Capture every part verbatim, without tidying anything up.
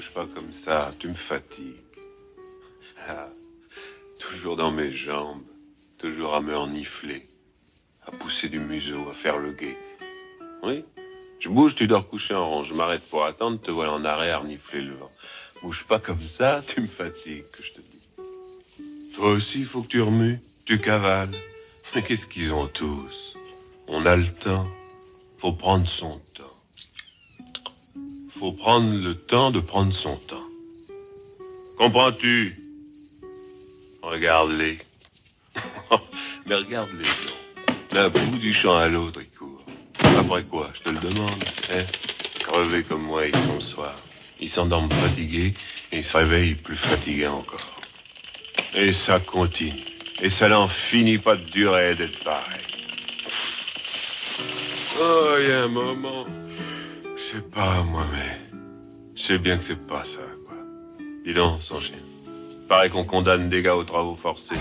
bouge pas comme ça, tu me fatigues. Ah, toujours dans mes jambes, toujours à me renifler, à pousser du museau, à faire le guet. Oui, je bouge, tu dors couché en rond, je m'arrête pour attendre, te voilà en arrêt à renifler le vent. Bouge pas comme ça, tu me fatigues, que je te dis. Toi aussi, il faut que tu remues, tu cavales. Mais qu'est-ce qu'ils ont tous? On a le temps, faut prendre son temps. Faut prendre le temps de prendre son temps. Comprends-tu? Regarde-les. Mais regarde-les donc. D'un bout du champ à l'autre, ils courent. Après quoi, je te le demande, hein? Crevés comme moi, ils sont le soir. Ils s'endorment fatigués et ils se réveillent plus fatigués encore. Et ça continue. Et ça n'en finit pas de durer et d'être pareil. Oh, il y a un moment... Je sais pas, moi, mais... Je sais bien que c'est pas ça, quoi. Dis donc, son chien. Paraît qu'on condamne des gars aux travaux forcés.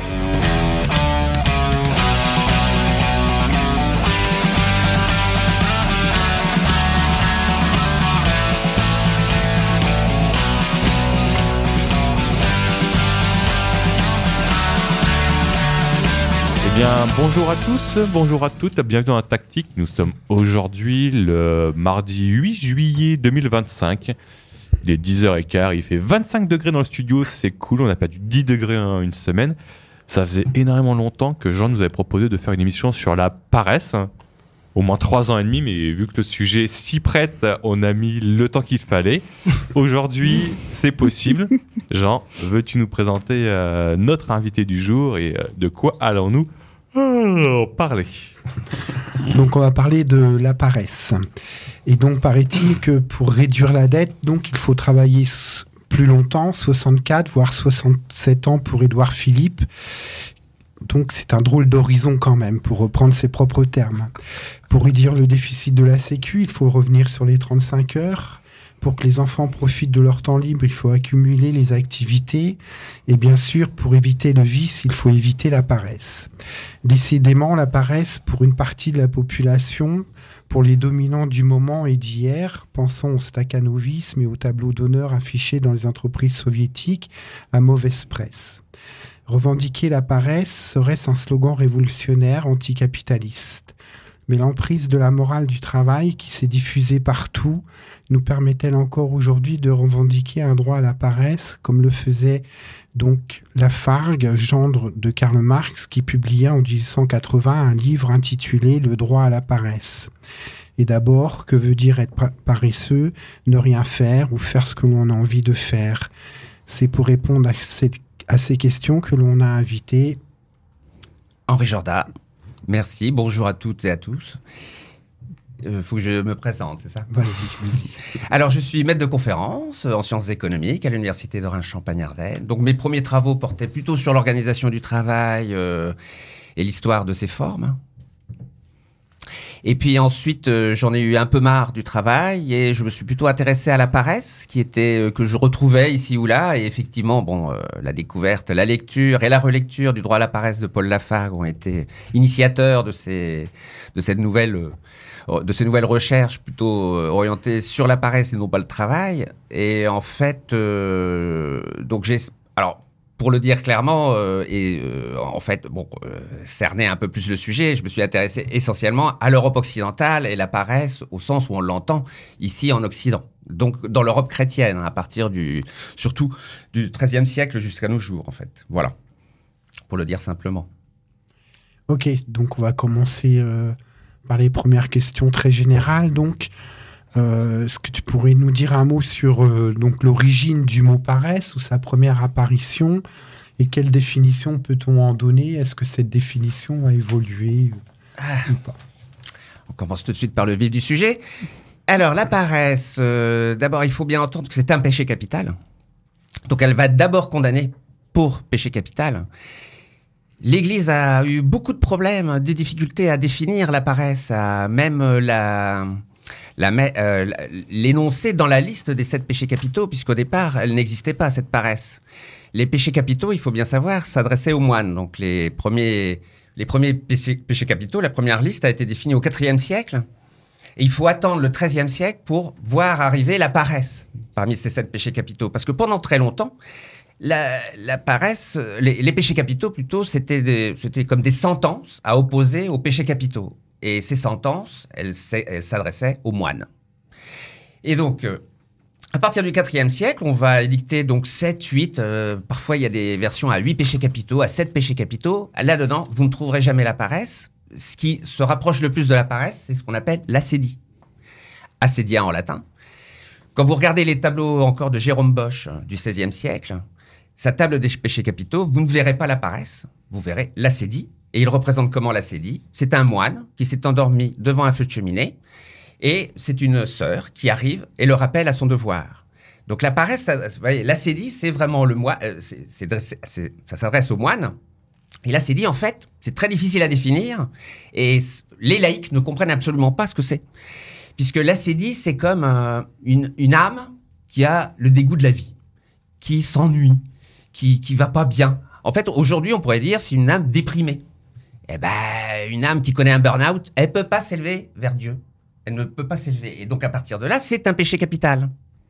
Eh bien, bonjour à tous, bonjour à toutes, bienvenue dans la Tactique. Nous sommes aujourd'hui le mardi huit juillet deux mille vingt-cinq. Il est dix heures quinze, il fait vingt-cinq degrés dans le studio, c'est cool, on a perdu dix degrés en une semaine. Ça faisait énormément longtemps que Jean nous avait proposé de faire une émission sur la paresse, au moins trois ans et demi, mais vu que le sujet s'y prête, on a mis le temps qu'il fallait. Aujourd'hui, c'est possible. Jean, veux-tu nous présenter euh, notre invité du jour et euh, de quoi allons-nous euh, parler? Donc on va parler de la paresse. Et donc paraît-il que pour réduire la dette, donc il faut travailler plus longtemps, soixante-quatre voire soixante-sept ans pour Édouard Philippe. Donc c'est un drôle d'horizon quand même, pour reprendre ses propres termes. Pour réduire le déficit de la Sécu, il faut revenir sur les trente-cinq heures. Pour que les enfants profitent de leur temps libre, il faut accumuler les activités. Et bien sûr, pour éviter le vice, il faut éviter la paresse. Décidément, la paresse, pour une partie de la population, pour les dominants du moment et d'hier, pensons au stakhanovisme et au tableau d'honneur affiché dans les entreprises soviétiques, à mauvaise presse. Revendiquer la paresse serait-ce un slogan révolutionnaire anticapitaliste? Mais l'emprise de la morale du travail qui s'est diffusée partout nous permet-elle encore aujourd'hui de revendiquer un droit à la paresse, comme le faisait donc Lafargue, gendre de Karl Marx, qui publia en dix-huit cent quatre-vingts un livre intitulé « Le droit à la paresse ». Et d'abord, que veut dire être paresseux? Ne rien faire ou faire ce que l'on a envie de faire. C'est pour répondre à, cette, à ces questions que l'on a invité Henri Jorda. Merci, bonjour à toutes et à tous. Il euh, faut que je me présente, c'est ça? Vas-y, vas-y. Alors, je suis maître de conférence en sciences économiques à l'université de Reims-Champagne-Ardenne. Donc, mes premiers travaux portaient plutôt sur l'organisation du travail euh, et l'histoire de ses formes. Et puis ensuite, euh, j'en ai eu un peu marre du travail et je me suis plutôt intéressé à la paresse, qui était euh, que je retrouvais ici ou là. Et effectivement, bon, euh, la découverte, la lecture et la relecture du droit à la paresse de Paul Lafargue ont été initiateurs de ces, de cette nouvelle, euh, de ces nouvelles recherches plutôt euh, orientées sur la paresse et non pas le travail. Et en fait, euh, donc j'ai, alors. Pour le dire clairement, euh, et euh, en fait, bon, euh, cerner un peu plus le sujet, je me suis intéressé essentiellement à l'Europe occidentale et la paresse au sens où on l'entend ici en Occident. Donc dans l'Europe chrétienne, à partir du, surtout du treizième siècle jusqu'à nos jours, en fait. Voilà, pour le dire simplement. Ok, donc on va commencer euh, par les premières questions très générales. Donc, Euh, est-ce que tu pourrais nous dire un mot sur euh, donc, l'origine du mot paresse ou sa première apparition et quelle définition peut-on en donner? Est-ce que cette définition a évolué ah. ou pas? On commence tout de suite par le vif du sujet. Alors, la paresse, euh, d'abord, il faut bien entendre que c'est un péché capital. Donc, elle va d'abord condamner pour péché capital. L'Église a eu beaucoup de problèmes, des difficultés à définir la paresse, à même la... La, euh, l'énoncer dans la liste des sept péchés capitaux, puisqu'au départ, elle n'existait pas, cette paresse. Les péchés capitaux, il faut bien savoir, s'adressaient aux moines. Donc les premiers, les premiers péchés, péchés capitaux, la première liste a été définie au quatrième siècle. Et il faut attendre le treizième siècle pour voir arriver la paresse parmi ces sept péchés capitaux. Parce que pendant très longtemps, la, la paresse, les, les péchés capitaux plutôt, c'était, des, c'était comme des sentences à opposer aux péchés capitaux. Et ces sentences, elles, elles s'adressaient aux moines. Et donc, euh, à partir du quatrième siècle, on va édicter donc sept, huit, euh, parfois il y a des versions à huit péchés capitaux, à sept péchés capitaux. Là-dedans, vous ne trouverez jamais la paresse. Ce qui se rapproche le plus de la paresse, c'est ce qu'on appelle l'acédie. Acédia en latin. Quand vous regardez les tableaux encore de Jérôme Bosch du seizième siècle, sa table des péchés capitaux, vous ne verrez pas la paresse, vous verrez l'acédie. Et il représente comment l'acédie ? C'est un moine qui s'est endormi devant un feu de cheminée et c'est une sœur qui arrive et le rappelle à son devoir. Donc la paresse, ça, l'acédie, c'est vraiment le moine, c'est, c'est, c'est, ça s'adresse aux moines. Et l'acédie, en fait, c'est très difficile à définir et les laïcs ne comprennent absolument pas ce que c'est. Puisque l'acédie, c'est comme euh, une, une âme qui a le dégoût de la vie, qui s'ennuie, qui qui va pas bien. En fait, aujourd'hui, on pourrait dire c'est une âme déprimée. Eh ben, une âme qui connaît un burn-out, elle peut pas s'élever vers Dieu. Elle ne peut pas s'élever. Et donc, à partir de là, c'est un péché capital.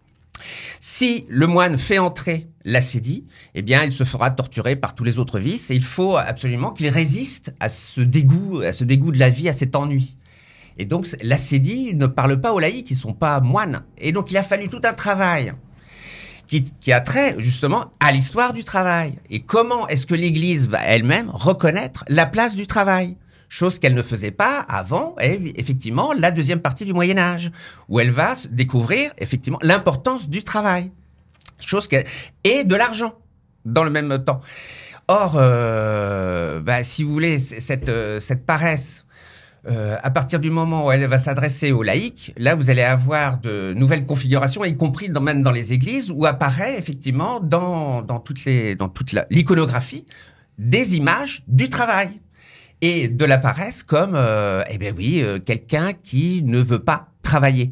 Si le moine fait entrer l'acédie, eh bien, il se fera torturer par tous les autres vices et il faut absolument qu'il résiste à ce dégoût, à ce dégoût de la vie, à cet ennui. Et donc, l'acédie ne parle pas aux laïcs, ils ne sont pas moines. Et donc, il a fallu tout un travail qui, qui a trait, justement, à l'histoire du travail. Et comment est-ce que l'Église va elle-même reconnaître la place du travail ? Chose qu'elle ne faisait pas avant, effectivement, la deuxième partie du Moyen-Âge, où elle va découvrir, effectivement, l'importance du travail. Chose qu'elle... Et de l'argent, dans le même temps. Or, euh, bah, si vous voulez, cette, cette paresse... Euh, à partir du moment où elle va s'adresser aux laïcs, là, vous allez avoir de nouvelles configurations, y compris dans, même dans les églises, où apparaît effectivement dans, dans, toutes les, dans toute la, l'iconographie des images du travail et de la paresse comme, euh, eh bien oui, euh, quelqu'un qui ne veut pas travailler.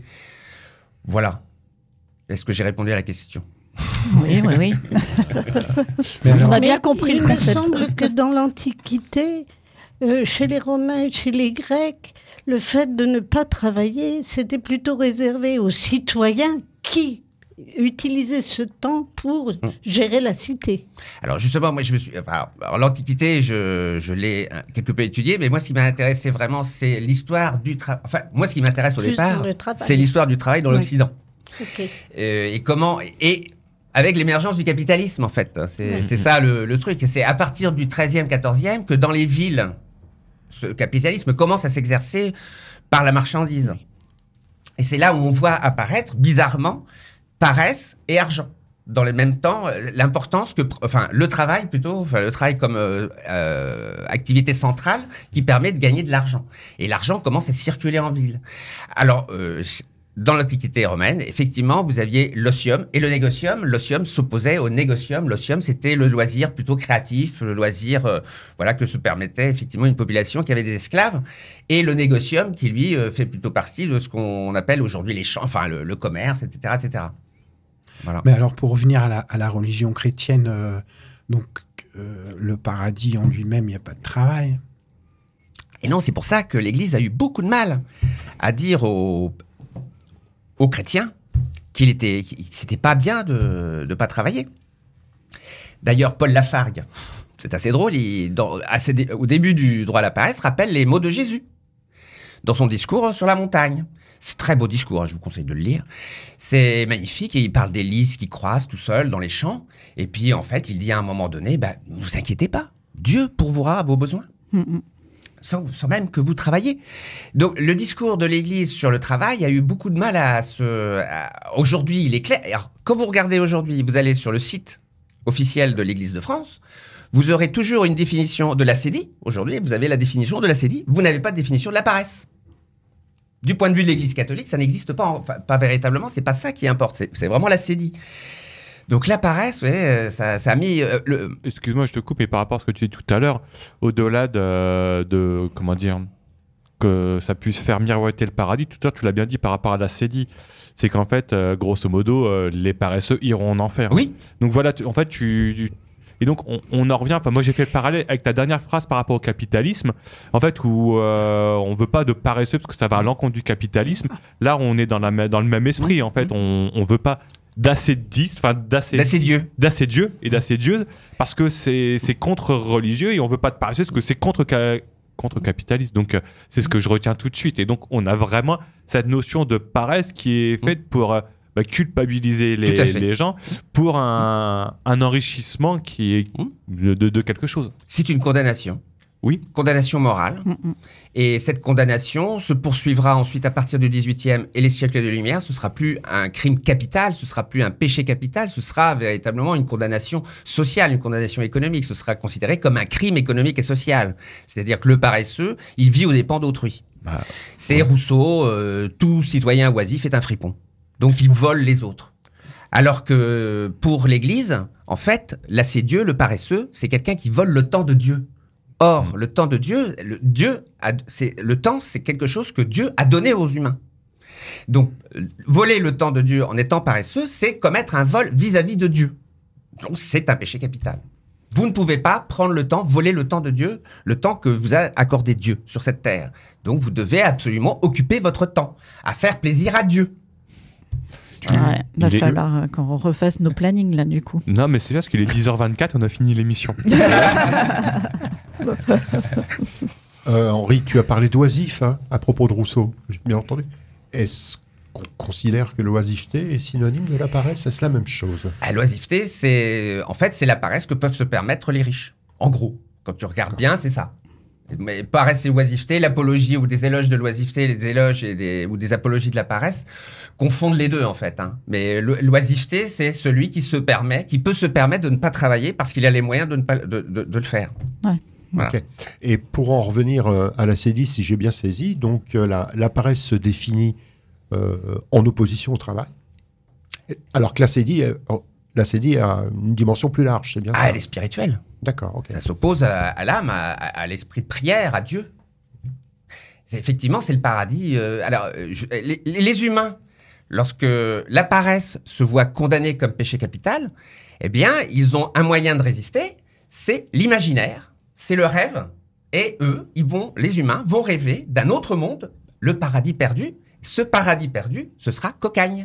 Voilà. Est-ce que j'ai répondu à la question ? Oui, oui, oui. Mais alors, On a bien compris il le me concept. semble que dans l'Antiquité, euh, chez les Romains et chez les Grecs, le fait de ne pas travailler, c'était plutôt réservé aux citoyens qui utilisaient ce temps pour gérer la cité. Alors justement, moi je me suis, enfin, alors, l'Antiquité, je, je l'ai quelque peu étudié, mais moi ce qui m'a intéressé vraiment, c'est l'histoire du travail. Enfin, moi ce qui m'intéresse au Plus départ, dans le travail. c'est l'histoire du travail dans Ouais. l'Occident. Ok. Euh, et comment et avec l'émergence du capitalisme en fait, c'est, Mmh. c'est ça le, le truc. Et c'est à partir du treizième, quatorzième que dans les villes, ce capitalisme commence à s'exercer par la marchandise. Et c'est là où on voit apparaître bizarrement paresse et argent. Dans le même temps, euh, l'importance que, enfin, le travail plutôt, enfin, le travail comme euh, euh, activité centrale qui permet de gagner de l'argent. Et l'argent commence à circuler en ville. Alors, euh, dans l'Antiquité romaine, effectivement, vous aviez l'otium et le négocium. L'otium s'opposait au négocium. L'otium, c'était le loisir plutôt créatif, le loisir euh, voilà, que se permettait effectivement une population qui avait des esclaves. Et le négocium, qui lui euh, fait plutôt partie de ce qu'on appelle aujourd'hui les champs, enfin le, le commerce, et cetera, et cetera. Voilà. mais alors, pour revenir à la, à la religion chrétienne, euh, donc euh, le paradis en lui-même, il n'y a pas de travail. Et non, c'est pour ça que l'Église a eu beaucoup de mal à dire aux, aux chrétiens qu'il était, qu'il, c'était pas bien de ne pas travailler. D'ailleurs, Paul Lafargue, c'est assez drôle, il, dans, assez dé, au début du droit à la paresse, rappelle les mots de Jésus dans son discours sur la montagne. C'est un très beau discours, hein, je vous conseille de le lire. C'est magnifique et il parle des lys qui croissent tout seuls dans les champs. Et puis, en fait, il dit à un moment donné, bah, ne vous inquiétez pas, Dieu pourvoira vos besoins. Mm-mm. Sans, sans même que vous travaillez. Donc, le discours de l'Église sur le travail a eu beaucoup de mal à se... À, aujourd'hui, il est clair. Alors, quand vous regardez aujourd'hui, vous allez sur le site officiel de l'Église de France, vous aurez toujours une définition de l'acédie. Aujourd'hui, vous avez la définition de l'acédie. Vous n'avez pas de définition de la paresse. Du point de vue de l'Église catholique, ça n'existe pas, enfin, pas véritablement. C'est pas ça qui importe. C'est, c'est vraiment l'acédie. Donc la paresse, ouais, ça, ça a mis euh, le... Excuse-moi, je te coupe, mais par rapport à ce que tu dis tout à l'heure, au-delà de, de comment dire, que ça puisse faire miroiter le paradis, tout à l'heure tu l'as bien dit par rapport à l'acédie, c'est qu'en fait, euh, grosso modo, euh, les paresseux iront en enfer. Oui. Donc voilà, tu- en fait, tu, tu- Et donc, on, on en revient. Enfin, moi, j'ai fait le parallèle avec ta dernière phrase par rapport au capitalisme, en fait, où euh, on veut pas de paresseux parce que ça va à l'encontre du capitalisme. Là, on est dans, la, dans le même esprit. En fait, on, on veut pas d'assez dix, enfin d'assez d'assez Dieu, d'assez Dieu et d'assez Dieu, parce que c'est c'est contre religieux et on veut pas de paresseux parce que c'est contre contre capitaliste. Donc, euh, c'est ce que je retiens tout de suite. Et donc, on a vraiment cette notion de paresse qui est faite pour euh, bah, culpabiliser les, les gens pour un, un enrichissement qui est de, de, de quelque chose. C'est une condamnation. Oui. Condamnation morale. Mm-mm. Et cette condamnation se poursuivra ensuite à partir du dix-huitième et les siècles de lumière. Ce ne sera plus un crime capital, ce ne sera plus un péché capital, ce sera véritablement une condamnation sociale, une condamnation économique. Ce sera considéré comme un crime économique et social. C'est-à-dire que le paresseux, il vit aux dépens d'autrui. Bah, C'est ouais. Rousseau, euh, tout citoyen oisif est un fripon. Donc il vole les autres. Alors que pour l'Église, en fait, là c'est Dieu, le paresseux, c'est quelqu'un qui vole le temps de Dieu. Or, le temps de Dieu, le, Dieu a, c'est, le temps, c'est quelque chose que Dieu a donné aux humains. Donc, voler le temps de Dieu en étant paresseux, c'est commettre un vol vis-à-vis de Dieu. Donc, c'est un péché capital. Vous ne pouvez pas prendre le temps, voler le temps de Dieu, le temps que vous a accordé Dieu sur cette terre. Donc, vous devez absolument occuper votre temps à faire plaisir à Dieu. Ouais, il va il falloir est... qu'on refasse nos plannings là du coup. Non mais c'est bien parce qu'il est dix heures vingt-quatre, on a fini l'émission. euh, Henri, tu as parlé d'oisif hein, à propos de Rousseau, j'ai bien entendu. Est-ce qu'on considère que l'oisiveté est synonyme de la paresse? Est-ce la même chose? ah, L'oisiveté, c'est en fait c'est la paresse que peuvent se permettre les riches. En gros, quand tu regardes bien, c'est ça. Mais paresse et oisiveté, l'apologie ou des éloges de l'oisiveté, les éloges et des, ou des apologies de la paresse confondent les deux en fait. Hein. Mais l'oisiveté, c'est celui qui se permet, qui peut se permettre de ne pas travailler parce qu'il a les moyens de, ne pas, de, de, de le faire. Ouais. Voilà. Okay. Et pour en revenir euh, à la Cédille, si j'ai bien saisi, donc euh, la, la paresse se définit euh, en opposition au travail, alors que la Cédille, euh, la Cédille a une dimension plus large, c'est bien ah, ça? Elle est spirituelle. D'accord, ok. Ça s'oppose à, à l'âme, à, à l'esprit de prière, à Dieu. C'est, effectivement, c'est le paradis. Euh, alors, je, les, les humains, lorsque la paresse se voit condamnée comme péché capital, eh bien, ils ont un moyen de résister, c'est l'imaginaire, c'est le rêve. Et eux, ils vont, les humains, vont rêver d'un autre monde, le paradis perdu. Ce paradis perdu, ce sera Cocagne.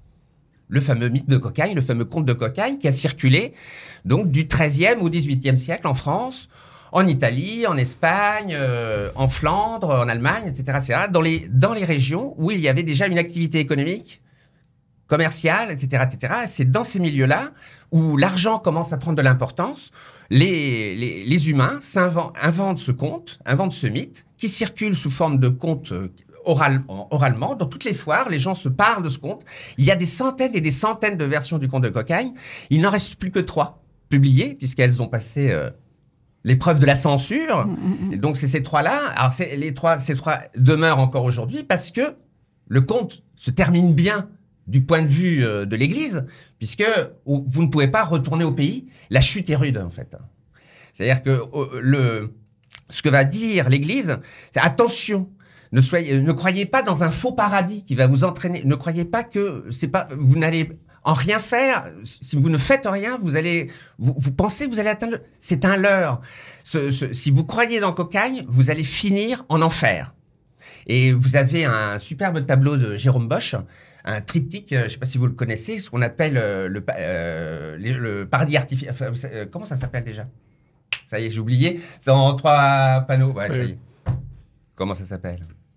Le fameux mythe de Cocagne, le fameux conte de Cocagne qui a circulé donc du treizième au dix-huitième siècle en France, en Italie, en Espagne, euh, en Flandre, en Allemagne, et cetera, et cetera, dans les, dans les régions où il y avait déjà une activité économique, commerciale, et cetera, et cetera. C'est dans ces milieux-là où l'argent commence à prendre de l'importance. Les, les, les humains inventent ce conte, inventent ce mythe qui circule sous forme de conte Oral, oralement, dans toutes les foires, les gens se parlent de ce conte. Il y a des centaines et des centaines de versions du conte de Cocagne. Il n'en reste plus que trois publiées, puisqu'elles ont passé euh, l'épreuve de la censure. Mmh. Et donc, c'est ces trois-là. Alors, c'est, les trois, ces trois demeurent encore aujourd'hui parce que le conte se termine bien du point de vue euh, de l'Église, puisque oh, vous ne pouvez pas retourner au pays. La chute est rude, en fait. C'est-à-dire que oh, le, ce que va dire l'Église, c'est attention. Ne, soyez, ne croyez pas dans un faux paradis qui va vous entraîner. Ne croyez pas que c'est pas, vous n'allez en rien faire. Si vous ne faites rien, vous allez, vous, vous pensez que vous allez atteindre. Le, c'est un leurre. Ce, ce, si vous croyez dans Cocagne, vous allez finir en enfer. Et vous avez un superbe tableau de Jérôme Bosch, un triptyque. Je ne sais pas si vous le connaissez, ce qu'on appelle le, le, euh, le paradis artificiel. Enfin, comment ça s'appelle déjà? Ça y est, j'ai oublié. C'est en trois panneaux. Ouais, oui. Ça y est. Comment ça s'appelle?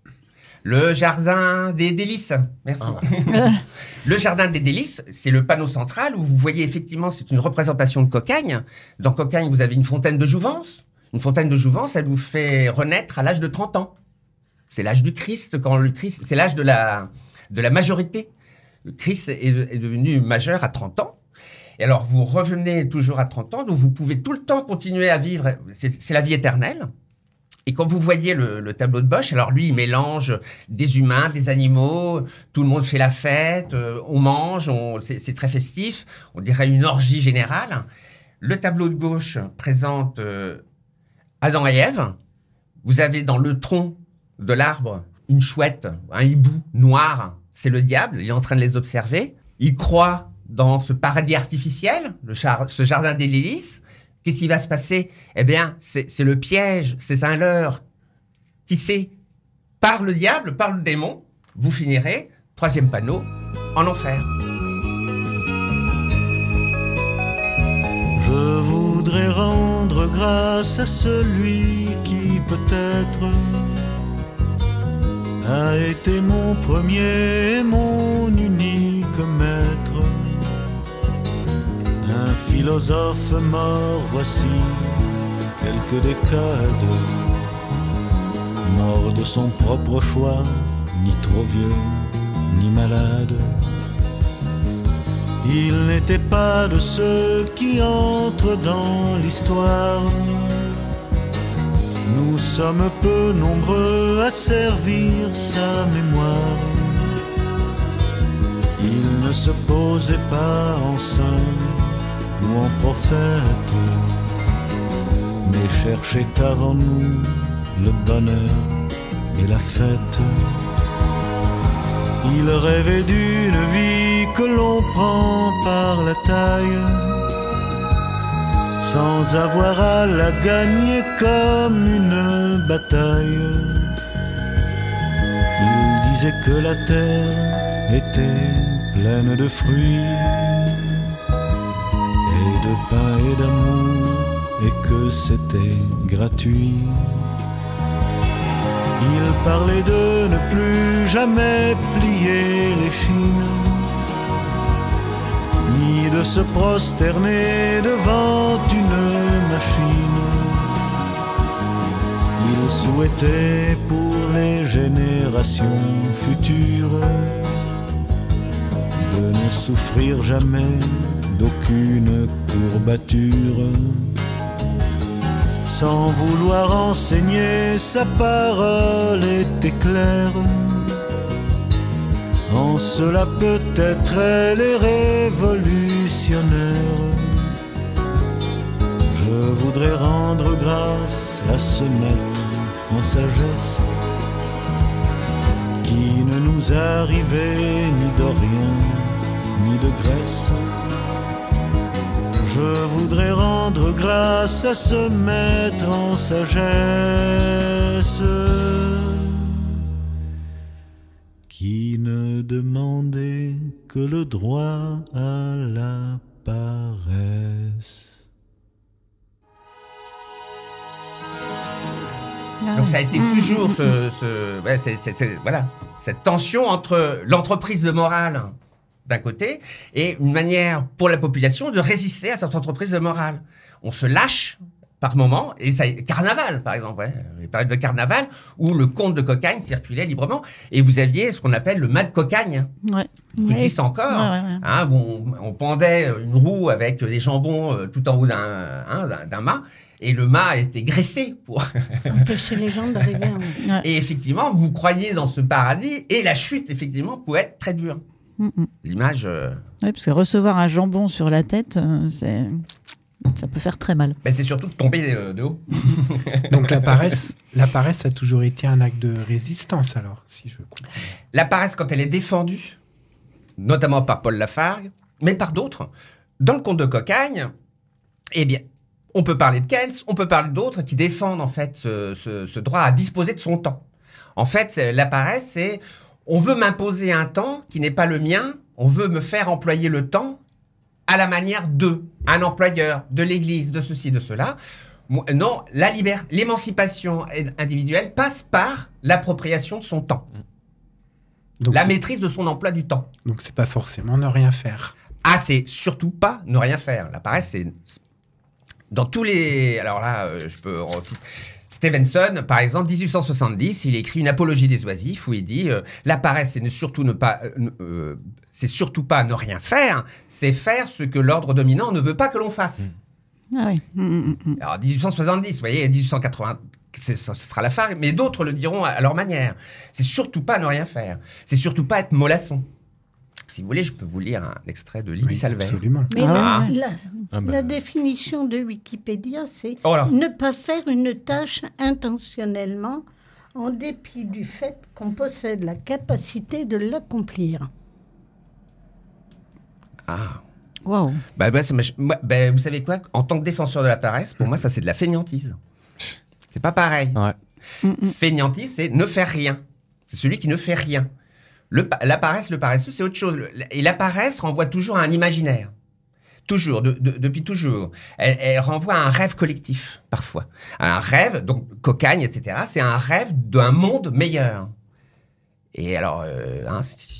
Le jardin des délices. Merci. Ah. Le jardin des délices, c'est le panneau central où vous voyez effectivement, c'est une représentation de Cocagne. Dans Cocagne, vous avez une fontaine de jouvence. Une fontaine de jouvence, elle vous fait renaître à l'âge de trente ans. C'est l'âge du Christ, quand le Christ, c'est l'âge de la, de la majorité. Le Christ est, est devenu majeur à trente ans. Et alors, vous revenez toujours à trente ans, donc vous pouvez tout le temps continuer à vivre. C'est, c'est la vie éternelle. Et quand vous voyez le, le tableau de Bosch, alors lui, il mélange des humains, des animaux, tout le monde fait la fête, euh, on mange, on, c'est, c'est très festif, on dirait une orgie générale. Le tableau de gauche présente euh, Adam et Ève. Vous avez dans le tronc de l'arbre une chouette, un hibou noir, c'est le diable, il est en train de les observer. Il croit dans ce paradis artificiel, le char- ce jardin des délices, Qu'est-ce qui va se passer? Eh bien, c'est, c'est le piège, c'est un leurre tissé par le diable, par le démon. Vous finirez, troisième panneau, en enfer. Je voudrais rendre grâce à celui qui peut-être a été mon premier, mon unique maître. Un philosophe mort, voici quelques décades. Mort de son propre choix, ni trop vieux, ni malade. Il n'était pas de ceux qui entrent dans l'histoire. Nous sommes peu nombreux à servir sa mémoire. Il ne se posait pas en saint ou en prophète, mais cherchait avant nous le bonheur et la fête. Il rêvait d'une vie que l'on prend par la taille, sans avoir à la gagner comme une bataille. Il disait que la terre était pleine de fruits et de pain et d'amour, et que c'était gratuit. Il parlait de ne plus jamais plier l'échine, ni de se prosterner devant une machine. Il souhaitait pour les générations futures de ne souffrir jamais d'aucune courbature. Sans vouloir enseigner, sa parole était claire. En cela peut-être elle est révolutionnaire. Je voudrais rendre grâce à ce maître en sagesse, qui ne nous arrivait ni d'Orient ni de Grèce. Je voudrais rendre grâce à ce maître en sagesse, qui ne demandait que le droit à la paresse. Donc ça a été toujours ce, ce, ouais, c'est, c'est, c'est, voilà, cette tension entre l'entreprise de morale d'un côté, et une manière pour la population de résister à cette entreprise de morale. On se lâche par moment, et ça, carnaval par exemple, ouais, les périodes de carnaval où le comte de Cocagne circulait librement, et vous aviez ce qu'on appelle le mât de Cocagne, Ouais. qui Ouais. existe encore, Ouais, ouais, ouais. hein, où on, on pendait une roue avec des jambons euh, tout en haut d'un, hein, d'un, d'un mât, et le mât était graissé pour... Empêcher les gens d'arriver en... Ouais. Et effectivement, vous croyez dans ce paradis, et la chute, effectivement, pouvait être très dure. Mm, mm. L'image... euh, Ouais, parce que recevoir un jambon sur la tête, euh, c'est... ça peut faire très mal. ben, c'est surtout de tomber euh, de haut. Donc la paresse, la paresse a toujours été un acte de résistance, alors, si je comprends. La paresse, quand elle est défendue, notamment par Paul Lafargue, mais par d'autres, dans le conte de Cocagne, eh bien, on peut parler de Keynes, on peut parler d'autres qui défendent en fait ce, ce- ce droit à disposer de son temps. En fait, c'est- la paresse, c'est on veut m'imposer un temps qui n'est pas le mien, on veut me faire employer le temps à la manière de un employeur, de l'Église, de ceci, de cela. Moi, non, la liber- l'émancipation individuelle passe par l'appropriation de son temps, Donc la c'est- maîtrise de son emploi du temps. donc c'est pas forcément ne rien faire. Ah, c'est surtout pas ne rien faire. La paresse, c'est dans tous les... Alors là, euh, je peux... en citer- Stevenson, par exemple, dix-huit cent soixante-dix, il écrit une apologie des oisifs où il dit euh, la paresse, c'est ne surtout ne pas, euh, euh, c'est surtout pas ne rien faire, c'est faire ce que l'ordre dominant ne veut pas que l'on fasse. Ah oui. Mm, mm, mm. Alors dix-huit cent soixante-dix, vous voyez, dix-huit cent quatre-vingts, c'est- ce sera la Fargue, mais d'autres le diront à, à leur manière. C'est surtout pas ne rien faire, c'est surtout pas être mollasson. Si vous voulez, je peux vous lire un extrait de Lydie Oui, Salvaire. absolument. Mais Ah la, ouais. la- Ah bah. la définition de Wikipédia, c'est Oh là. ne pas faire une tâche intentionnellement en dépit du fait qu'on possède la capacité de l'accomplir. Ah. Waouh. Bah, bah, ça moi, bah, vous savez quoi? En tant que défenseur de la paresse, pour moi, ça, c'est de la fainéantise. C'est pas pareil. Ouais. Mm-mm. Fainéantise, c'est ne faire rien. C'est celui qui ne fait rien. Le, la paresse, le paresseux, c'est autre chose. Et la paresse renvoie toujours à un imaginaire. Toujours, de, de, depuis toujours. Elle, elle renvoie à un rêve collectif, parfois. À un rêve, donc cocagne, et cetera. C'est un rêve d'un monde meilleur. Et alors, euh, hein,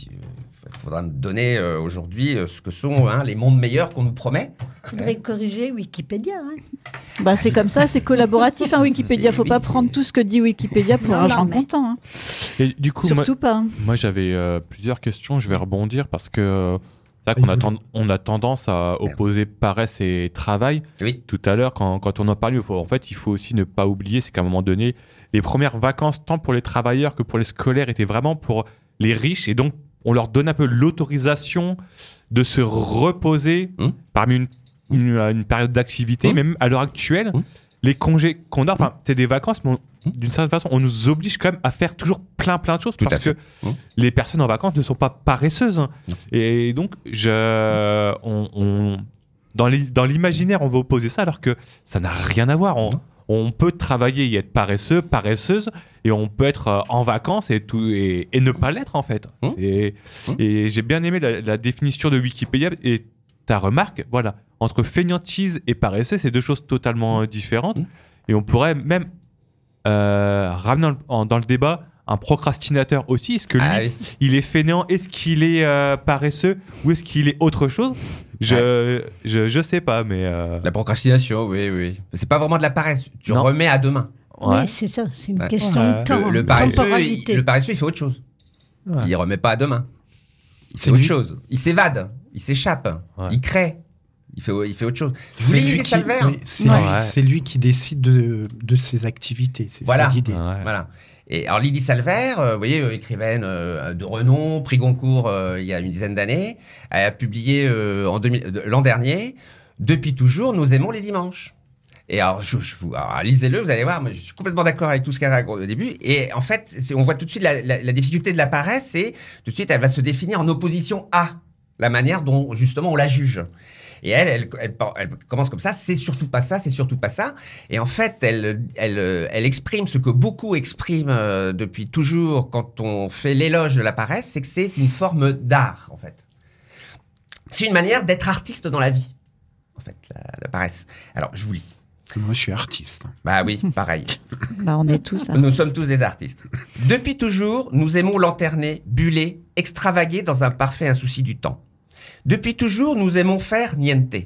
il faudra nous donner euh, aujourd'hui euh, ce que sont hein, les mondes meilleurs qu'on nous promet. Il faudrait corriger Wikipédia. Hein. Bah, c'est comme ça, c'est collaboratif. Hein, Wikipédia, faut C'est- pas prendre tout ce que dit Wikipédia pour Non, argent non, mais- comptant. Hein. Et du coup, moi, Surtout pas. hein. moi, j'avais euh, plusieurs questions. Je vais rebondir parce que euh, c'est vrai qu'on a, ten- on a tendance à opposer paresse et travail. Oui. Tout à l'heure, quand, quand on en parlait, il faut- en fait, il faut aussi ne pas oublier, c'est qu'à un moment donné, les premières vacances, tant pour les travailleurs que pour les scolaires, étaient vraiment pour les riches. Et donc, on leur donne un peu l'autorisation de se reposer Mmh. parmi une, une, une période d'activité. Mmh. Même à l'heure actuelle, Mmh. les congés qu'on a, enfin, c'est des vacances, mais on- d'une certaine façon, on nous oblige quand même à faire toujours plein, plein de choses. Tout à parce fait. que Mmh. les personnes en vacances ne sont pas paresseuses. hein. Non. Et donc, je, on, on- dans l'i- dans l'imaginaire, on va opposer ça alors que ça n'a rien à voir. On, on peut travailler et être paresseux, paresseuse, et on peut être euh, en vacances et, tout, et, et ne pas l'être en fait. Mmh. Et, Mmh. et j'ai bien aimé la, la définition de Wikipédia et ta remarque, voilà, entre fainéantise et paresseux, c'est deux choses totalement euh, différentes. Mmh. Et on pourrait même euh, ramener dans le, en- dans le débat un procrastinateur aussi. Est-ce que lui, Ah oui. il est fainéant? Est-ce qu'il est euh, paresseux? Ou est-ce qu'il est autre chose? je, je, je sais pas, mais... euh, La procrastination, oui, oui. Mais c'est pas vraiment de la paresse. Tu Non. remets à demain. ouais. Oui, c'est ça, c'est une Ouais. question Ouais. de temps, Le, le de paresseux, il, temporalité. le paresseux, il fait autre chose. Ouais. Il remet pas à demain. Il C'est fait autre lui. chose. Il s'évade. Il s'échappe. Ouais. Il crée. Il fait, il fait autre chose. Vous C'est voulez lui, Lydie qui, Salver oui, c'est Ouais. lui- c'est lui qui décide de, de ses activités. C'est Voilà. ça l'idée. Ouais. Voilà. Et alors Lydie Salver, euh, vous voyez, euh, écrivaine euh, de renom, prix Goncourt euh, il y a une dizaine d'années, elle a publié euh, en deux mille, de- l'an dernier « Depuis toujours, nous aimons les dimanches ». Et alors, je, je vous, alors, lisez-le, vous allez voir, mais je suis complètement d'accord avec tout ce qu'elle raconte au début. Et en fait, c'est- on voit tout de suite la, la- la difficulté de la paresse, c'est tout de suite, elle va se définir en opposition à la manière dont, justement, on la juge. Et elle, elle, elle, elle commence comme ça, c'est surtout pas ça, c'est surtout pas ça. Et en fait, elle, elle, elle exprime ce que beaucoup expriment euh, depuis toujours quand on fait l'éloge de la paresse, c'est que c'est une forme d'art, en fait. C'est une manière d'être artiste dans la vie, en fait, la, la paresse. Alors, je vous lis. Moi, je suis artiste. Bah oui, pareil. Bah, on est tous. Nous sommes tous des artistes. Depuis toujours, nous aimons lanterner, buller, extravaguer dans un parfait insouci du temps. Depuis toujours, nous aimons faire niente.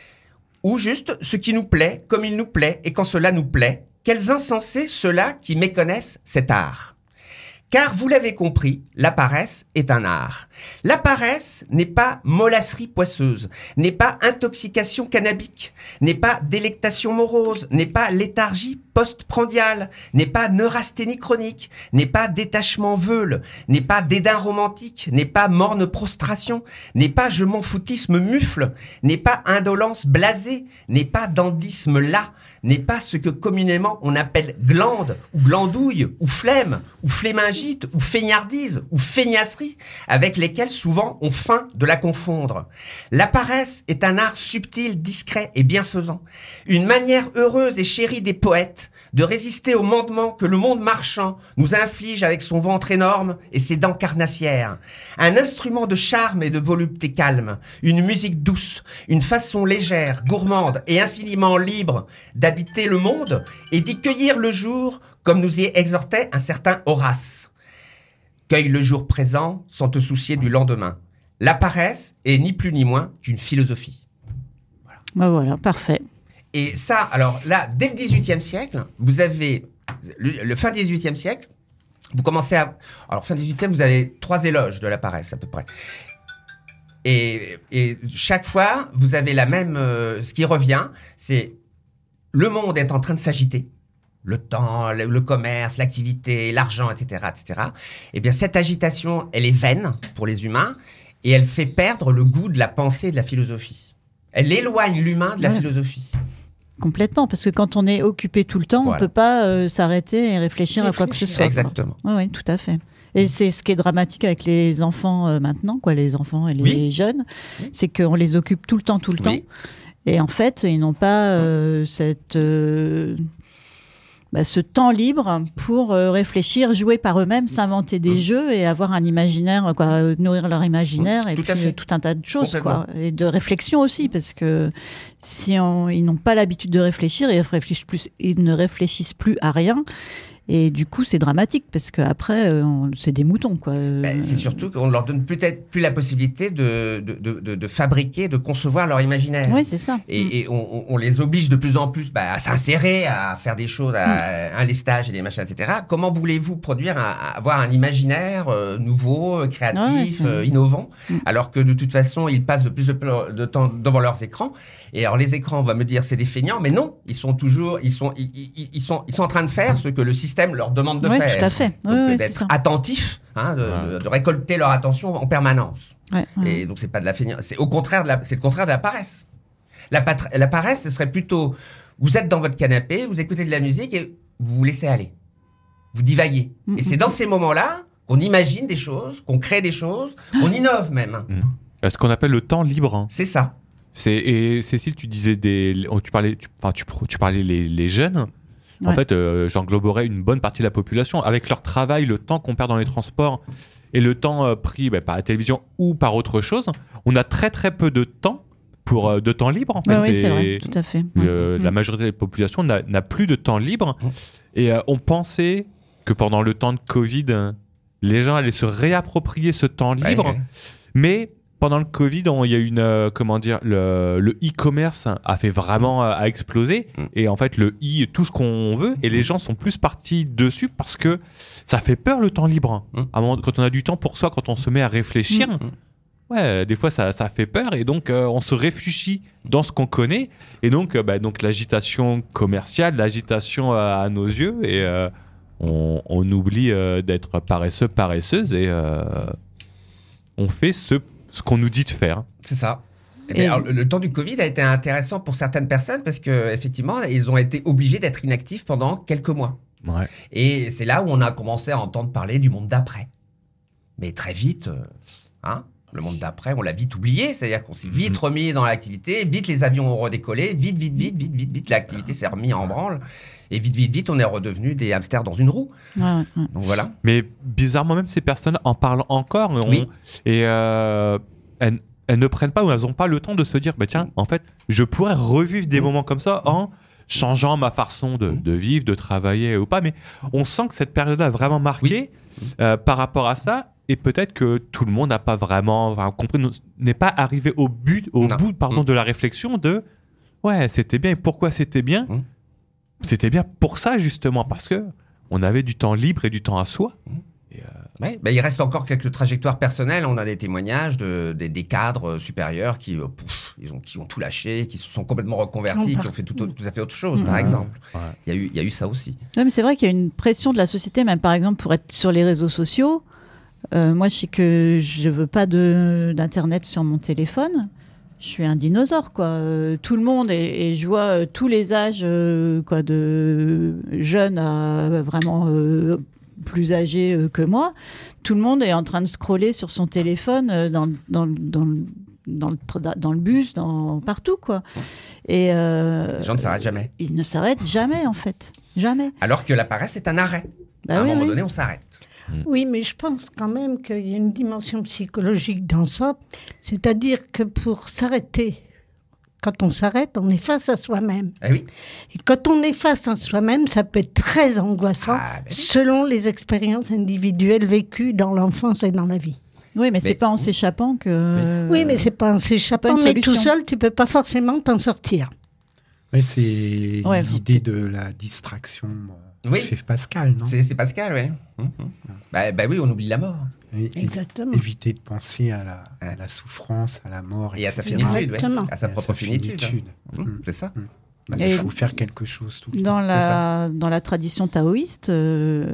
Ou juste ce qui nous plaît, comme il nous plaît, et quand cela nous plaît, quels insensés ceux-là qui méconnaissent cet art. Car vous l'avez compris, la paresse est un art. La paresse n'est pas mollasserie poisseuse, n'est pas intoxication cannabique, n'est pas délectation morose, n'est pas léthargie postprandiale, n'est pas neurasthénie chronique, n'est pas détachement veule, n'est pas dédain romantique, n'est pas morne prostration, n'est pas je m'en foutisme mufle, n'est pas indolence blasée, n'est pas dandisme là, n'est pas ce que communément on appelle glande, ou glandouille, ou flemme, ou flémingite, ou feignardise, ou feignasserie, avec lesquelles souvent on feint de la confondre. La paresse est un art subtil, discret et bienfaisant, une manière heureuse et chérie des poètes de résister au mandement que le monde marchand nous inflige avec son ventre énorme et ses dents carnassières. Un instrument de charme et de volupté calme, une musique douce, une façon légère, gourmande et infiniment libre d'habiter le monde et d'y cueillir le jour comme nous y exhortait un certain Horace. Cueille le jour présent sans te soucier du lendemain. La paresse est ni plus ni moins qu'une philosophie. Bah voilà, parfait. Et ça, alors là, dès le dix-huitième siècle, vous avez le, le fin dix-huitième siècle, vous commencez à... Alors, fin dix-huitième, vous avez trois éloges de la paresse, à peu près. Et, et chaque fois, vous avez la même... euh, ce qui revient, c'est le monde est en train de s'agiter. Le temps, le, le commerce, l'activité, l'argent, et cetera, et cetera. Eh bien, cette agitation, elle est vaine pour les humains et elle fait perdre le goût de la pensée et de la philosophie. Elle éloigne l'humain de la Ouais. philosophie. Complètement, parce que quand on est occupé tout le temps, Voilà. on ne peut pas euh, s'arrêter et réfléchir, à quoi que ce Réfléchir. soit. Exactement. Oui, oui, tout à fait. Et c'est ce qui est dramatique avec les enfants euh, maintenant, quoi, les enfants et les Oui. jeunes, c'est qu'on les occupe tout le temps, tout le Oui. temps. Et en fait, ils n'ont pas euh, cette, euh, bah, ce temps libre pour euh, réfléchir, jouer par eux-mêmes, s'inventer des Mmh. jeux et avoir un imaginaire, quoi, euh, nourrir leur imaginaire Mmh, et tout puis à fait. euh, tout un tas de choses, Complètement. quoi, et de réflexion aussi, parce que si on, ils n'ont pas l'habitude de réfléchir, ils réfléchissent plus, ils ne réfléchissent plus à rien. Et du coup, c'est dramatique parce qu'après, euh, on- c'est des moutons, quoi. Ben, c'est surtout qu'on leur donne peut-être plus la possibilité de, de, de, de- de fabriquer, de concevoir leur imaginaire. Oui, c'est ça. Et, et on, on- on les oblige de plus en plus bah, à s'insérer, à faire des choses, à un les stages et les machins, et cetera. Comment voulez-vous produire, un, avoir un imaginaire euh, nouveau, euh, créatif, Ouais, c'est- euh, innovant, Mm. alors que de toute façon, ils passent de plus de, de temps devant leurs écrans. Et alors les écrans, on va me dire, c'est des feignants, mais non, ils sont toujours, ils sont, ils, ils- ils sont, ils sont en train de faire ce que le système leur demande de Oui, faire. tout à fait. Donc, Oui, euh, oui, c'est d'être ça. attentifs, hein, de, Ouais. de- de récolter leur attention en permanence. Ouais, ouais. Et donc c'est pas de la feignance, c'est au contraire de la, c'est le contraire de la paresse. La, patra- la paresse, ce serait plutôt, vous êtes dans votre canapé, vous écoutez de la musique et vous vous laissez aller, vous divaguez. Mm, Et c'est mm. dans ces moments-là qu'on imagine des choses, qu'on crée des choses, qu'on innove même. Euh, Ce qu'on appelle le temps libre. hein. C'est ça. C'est, et Cécile, tu disais des, oh, tu parlais, tu, enfin, tu, pro- tu parlais les, les jeunes. En Ouais. fait, euh, j'engloberais une bonne partie de la population avec leur travail, le temps qu'on perd dans les transports et le temps euh, pris bah, par la télévision ou par autre chose. On a très très peu de temps pour euh, de temps libre. En fait, Ouais, oui, c'est vrai, tout à fait. Le- Ouais. La Mm. majorité de la population n'a, n'a plus de temps libre. Mm. Et euh, on pensait que pendant le temps de Covid, euh, les gens allaient se réapproprier ce temps libre. Ouais, ouais. Mais pendant le Covid, on- il y a une euh, comment dire, le, le e-commerce a fait vraiment euh, a explosé. Mm. Et en fait, le e, tout ce qu'on veut, et les gens sont plus partis dessus parce que ça fait peur le temps libre. Mm. À un moment, quand on a du temps pour soi, quand on se met à réfléchir, Mm. ouais, des fois ça, ça fait peur et donc euh, on se réfugie dans ce qu'on connaît. Et donc, euh, bah, donc l'agitation commerciale, l'agitation euh, à nos yeux, et euh, on, on oublie euh, d'être paresseux, paresseuse, et euh, on fait ce ce qu'on nous dit de faire. C'est ça. Eh Et- bien, alors, le, le temps du Covid a été intéressant pour certaines personnes parce que effectivement, ils ont été obligés d'être inactifs pendant quelques mois. Ouais. Et c'est là où on a commencé à entendre parler du monde d'après. Mais très vite, euh, hein, le monde d'après, on l'a vite oublié, c'est-à-dire qu'on s'est vite Mhm. remis dans l'activité, vite les avions ont redécollé, vite, vite, vite, vite, vite, vite, l'activité s'est remise en branle, et vite, vite, vite, on est redevenu des hamsters dans une roue. Ouais, ouais, ouais. Donc voilà. Mais bizarrement, même ces personnes en parlent encore. Et, on- Oui. et euh, elles, elles ne prennent pas ou elles n'ont pas le temps de se dire, bah, tiens, en fait, je pourrais revivre des Mm. moments comme ça en changeant ma façon de, Mm. de vivre, de travailler ou pas. Mais on sent que cette période a vraiment marqué euh, par rapport à ça. Et peut-être que tout le monde n'a pas vraiment enfin, compris, n'est pas arrivé au but, au Non. bout pardon, Mm. de la réflexion de ouais, c'était bien. Et pourquoi c'était bien Mm. C'était bien pour ça, justement, parce que on avait du temps libre et du temps à soi. Ouais, ben, il reste encore quelques trajectoires personnelles. On a des témoignages de, des, des cadres euh, supérieurs qui, euh, pouf, ils ont, qui ont tout lâché, qui se sont complètement reconvertis, Non, qui ont fait tout, tout à fait autre chose, Mmh. par exemple. Ouais. Il y, a eu, il y a eu ça aussi. Ouais, mais c'est vrai qu'il y a une pression de la société, même par exemple pour être sur les réseaux sociaux. Euh, moi, je sais que je veux pas de- d'internet sur mon téléphone. Je suis un dinosaure, quoi. Euh, tout le monde, et, et je vois euh, tous les âges, euh, quoi, de jeunes à vraiment euh, plus âgés euh, que moi. Tout le monde est en train de scroller sur son téléphone euh, dans, dans, dans, dans, le, tra- dans le bus, dans, partout, quoi. Et euh, Les gens ne s'arrêtent jamais. ils ne s'arrêtent jamais, en fait. Jamais. Alors que la paresse est un arrêt. Bah à un oui, moment oui. donné, on s'arrête. Oui, mais je pense quand même qu'il y a une dimension psychologique dans ça. C'est-à-dire que pour s'arrêter, quand on s'arrête, on est face à soi-même. Eh oui. Et quand on est face à soi-même, ça peut être très angoissant Ah, ben oui. selon les expériences individuelles vécues dans l'enfance et dans la vie. Oui, mais, Mais- c'est pas en s'échappant que. Oui, mais c'est pas en s'échappant, une mais tout solution. seul, tu peux pas forcément t'en sortir. Mais c'est Ouais, faut- l'idée de la distraction euh, Oui. chez Pascal, non C'est c'est Pascal, oui. Hum, hum. Bah, bah oui, on oublie la mort. Et- Exactement. Éviter de penser à la, à Ouais. la souffrance, à la mort, Et à sa et cetera. finitude, ouais. Exactement. À sa Et à propre sa finitude. finitude. Hum, Mm. C'est ça. Mm. Bah, Il Et- faut faire quelque chose tout le Dans temps. la, dans la tradition taoïste, euh,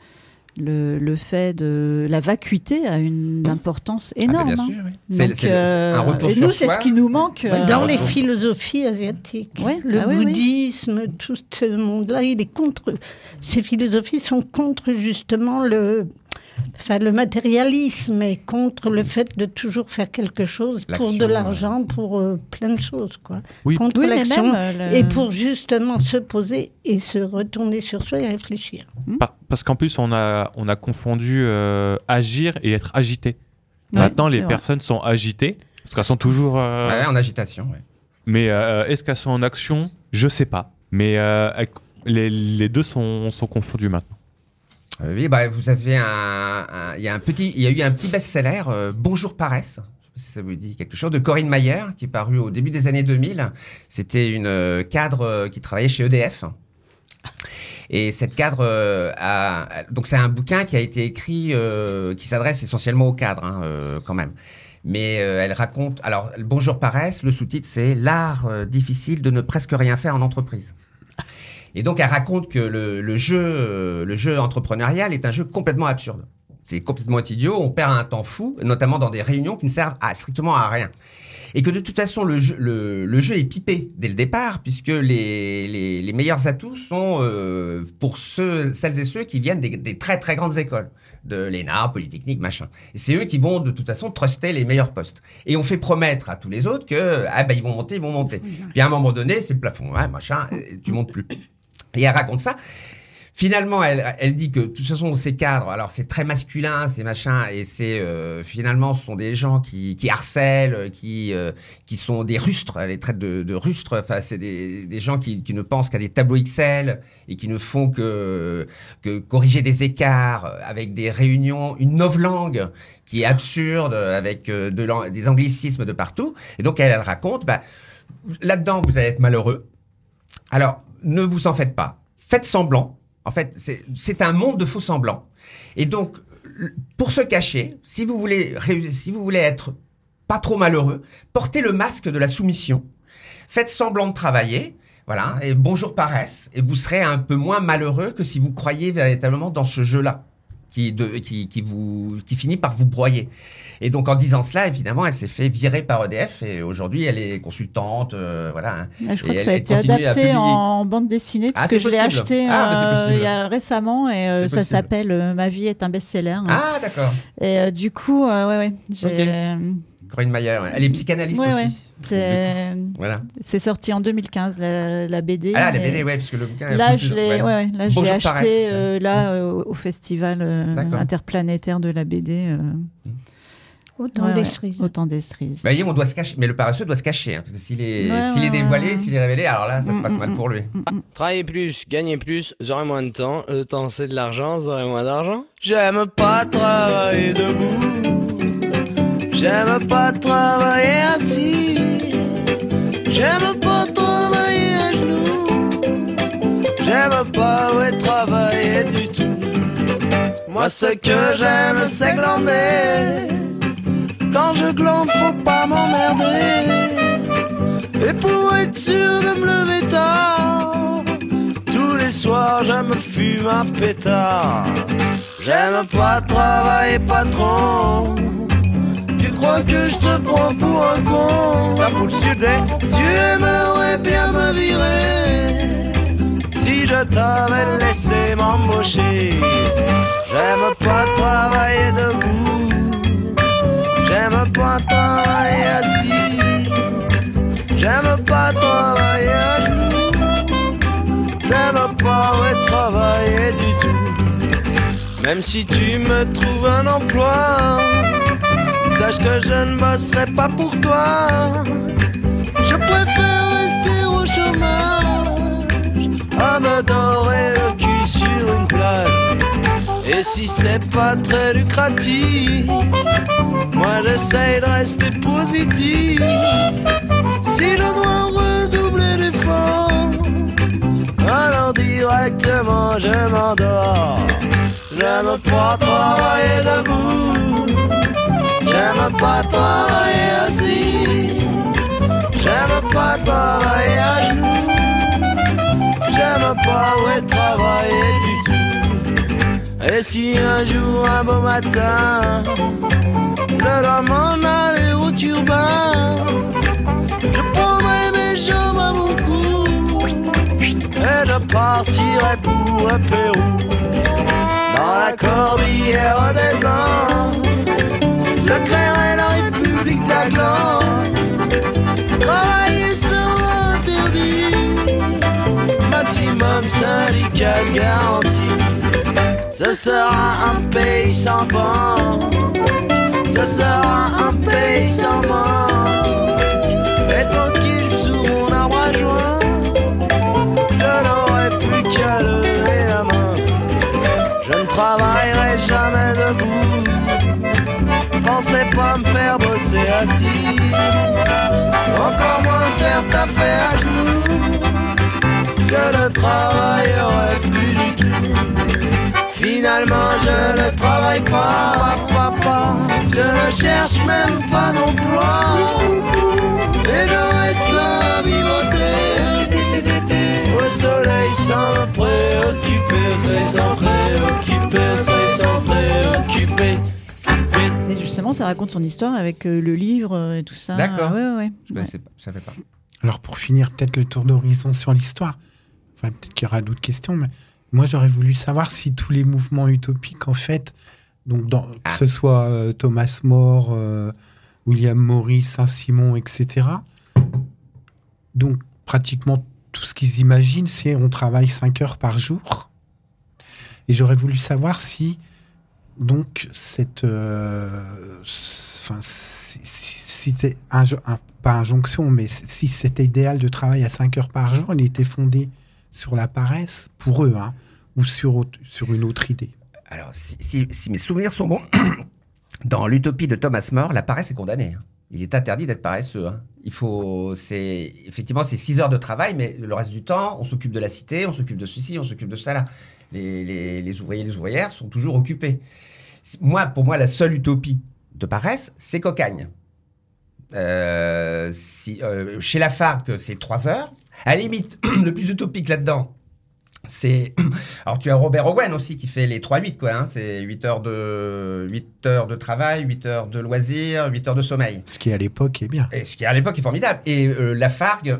le, le fait de la vacuité a une importance Ah, bah, énorme. bien hein. sûr, oui. C'est- Donc, c'est- c'est euh, un retour et sur nous, c'est soi. ce qui nous manque. Ouais, euh, c'est Dans un les retour. philosophies asiatiques, Ouais, le ah oui, oui. bouddhisme, tout ce monde-là, il est contre. Ces philosophies sont contre justement le, Enfin, le matérialisme est contre le fait de toujours faire quelque chose pour L'action, de l'argent, pour euh, plein de choses, quoi. Oui. Contre Oui, mais l'action même, euh, le- et pour justement se poser et se retourner sur soi et réfléchir. Par- parce qu'en plus, on a, on a confondu euh, agir et être agité. Ouais, Maintenant, c'est les vrai. personnes sont agitées, parce qu'elles sont toujours... euh, Ouais, en agitation, ouais. Mais euh, est-ce qu'elles sont en action ? Je sais pas. Mais euh, elles- les, les deux sont, sont confondus maintenant. Euh, oui, bah, vous avez un, un- il y a un petit, il y a eu un petit best-seller, euh, Bonjour Paresse. Je sais pas si ça vous dit quelque chose, de Corinne Mayer, qui est paru au début des années deux mille. C'était une euh, cadre euh, qui travaillait chez E D F. Et cette cadre euh, a, donc c'est un bouquin qui a été écrit, euh, qui s'adresse essentiellement aux cadres, hein, euh, quand même. Mais euh, elle raconte, alors Bonjour Paresse, le sous-titre c'est l'art euh, difficile de ne presque rien faire en entreprise. Et donc elle raconte que le, le jeu, euh, le jeu entrepreneurial est un jeu complètement absurde. C'est complètement idiot, on perd un temps fou, notamment dans des réunions qui ne servent à, strictement à rien. Et que de toute façon, le jeu, le, le jeu est pipé dès le départ, puisque les, les, les meilleurs atouts sont euh, pour ceux, celles et ceux qui viennent des, des très très grandes écoles, de l'E N A, Polytechnique, machin. Et c'est eux qui vont de toute façon truster les meilleurs postes. Et on fait promettre à tous les autres que ah ben ils vont monter, ils vont monter. Puis à un moment donné, c'est le plafond, hein, machin, et tu montes plus. Et elle raconte ça. Finalement, elle, elle dit que de toute façon, ces cadres, alors c'est très masculin, ces machins, et c'est euh, finalement, ce sont des gens qui, qui harcèlent, qui, euh, qui sont des rustres, elle les traite de, de rustres, enfin, c'est des, des gens qui, qui ne pensent qu'à des tableaux Excel et qui ne font que, que corriger des écarts avec des réunions, une novlangue qui est absurde, avec euh, de l'an- des anglicismes de partout. Et donc, elle, elle raconte, bah, là-dedans, vous allez être malheureux. Alors, ne vous en faites pas. Faites semblant. En fait, c'est, c'est un monde de faux semblants. Et donc, pour se cacher, si vous voulez, réussir, si vous voulez être pas trop malheureux, portez le masque de la soumission. Faites semblant de travailler. Voilà. Et bonjour paresse. Et vous serez un peu moins malheureux que si vous croyez véritablement dans ce jeu-là. Qui, de, qui, qui, vous, qui finit par vous broyer. Et donc, en disant cela, évidemment, elle s'est fait virer par E D F et aujourd'hui, elle est consultante. Euh, voilà. Je crois Et que elle- ça a elle été continue à adapté publier. en bande dessinée, parce Ah, que c'est je l'ai possible. acheté Ah, mais c'est euh, possible. il y a récemment et euh, C'est ça possible. s'appelle euh, Ma vie est un best-seller. Ah, d'accord. Et euh, du coup, euh, ouais, ouais, j'ai... Corinne Mayer, ouais. Elle est psychanalyste Ouais, aussi. ouais. C'est... Voilà. c'est sorti en deux mille quinze, la, la B D. Ah, la mais B D, ouais, parce que le bouquin est un Là, peu je plus- l'ai, ouais. ouais, ouais, là, je l'ai Bonjour acheté Paresse, ouais. euh, là, euh, au, au festival euh, D'accord. interplanétaire de la B D. euh, Autant ouais, des ouais, cerises. Autant des cerises. Bah, voyez, on doit se cacher, mais le paresseux doit se cacher, hein, parce que s'il est, Ouais, s'il est ouais, dévoilé, ouais. s'il est révélé, alors là, ça se Mm, passe mm, mal mm. pour lui. Travailler plus, gagner plus, j'aurai moins de temps. Le temps c'est de l'argent, j'aurai moins d'argent. J'aime pas travailler debout. J'aime pas travailler assis. J'aime pas travailler à genoux. J'aime pas ouais, travailler du tout. Moi ce que j'aime c'est glander. Quand je glande faut pas m'emmerder. Et pour être sûr de me lever tard, tous les soirs je me fume un pétard. J'aime pas travailler patron. Tu crois que je te prends pour un con? Ça vous le sudais. Tu aimerais bien me virer si je t'avais laissé m'embaucher. J'aime pas travailler debout. J'aime pas travailler assis. J'aime pas travailler à genoux. J'aime pas ouais, travailler du tout. Même si tu me trouves un emploi, sache que je ne bosserai pas pour toi. Je préfère rester au chômage à me dorer le cul sur une plage. Et si c'est pas très lucratif, moi j'essaye de rester positif. Si je dois redoubler d'efforts, alors directement je m'endors. J'aime pas travailler debout. J'aime pas travailler assis. J'aime pas travailler à genoux. J'aime pas ouais, travailler du tout. Et si un jour, un beau matin, je dois m'en aller au turbin, je prendrai mes jambes à mon cou et je partirai pour un Pérou. Dans la cordillère des Andes. Je créerai la République d'Aglan. Travailler sans interdit, maximum syndicat garanti. Ce sera un pays sans banque, ce sera un pays sans manque. Et tranquille sous mon arbre à joint, je n'aurai plus qu'à lever la main. Je ne travaillerai jamais debout, pensez pas me faire bosser assis, encore moins me faire taffer à genoux. Je ne travaillerai plus du tout. Finalement je ne travaille pas, papa, je ne cherche même pas d'emploi. Et je reste là à vivoter au soleil sans me préoccuper, au soleil sans préoccuper, au soleil sans préoccuper. Et justement, ça raconte son histoire avec euh, le livre euh, et tout ça. D'accord. Ouais, ouais, ouais. Je ne savais pas. Alors pour finir, peut-être le tour d'horizon sur l'histoire. Enfin, peut-être qu'il y aura d'autres questions, mais moi j'aurais voulu savoir si tous les mouvements utopiques, en fait, donc dans, ah. que ce soit euh, Thomas More, euh, William Morris, Saint-Simon, et cetera. Donc pratiquement tout ce qu'ils imaginent, c'est on travaille cinq heures par jour. Et j'aurais voulu savoir si donc cette, euh, enfin, si, si, si c'était un, un, pas injonction, mais si cet idéal de travail à cinq heures par jour, il était fondé sur la paresse, pour eux, hein, ou sur, autre, sur une autre idée. Alors, si, si, si mes souvenirs sont bons, dans l'utopie de Thomas More, la paresse est condamnée. Il est interdit d'être paresseux. Hein. Il faut, c'est, effectivement, c'est six heures de travail, mais le reste du temps, on s'occupe de la cité, on s'occupe de ceci, on s'occupe de ça. Là. Les, les, les ouvriers et les ouvrières sont toujours occupés. Moi, pour moi, la seule utopie de paresse, c'est Cocagne. Euh, si, euh, chez Lafargue, c'est trois heures. À la limite, le plus utopique là-dedans, c'est... Alors, tu as Robert Owen aussi qui fait les trois huit, quoi. Hein. C'est huit heures de... huit heures de travail, huit heures de loisirs, huit heures de sommeil. Ce qui, à l'époque, est bien. Et ce qui, à l'époque, est formidable. Et euh, Lafargue,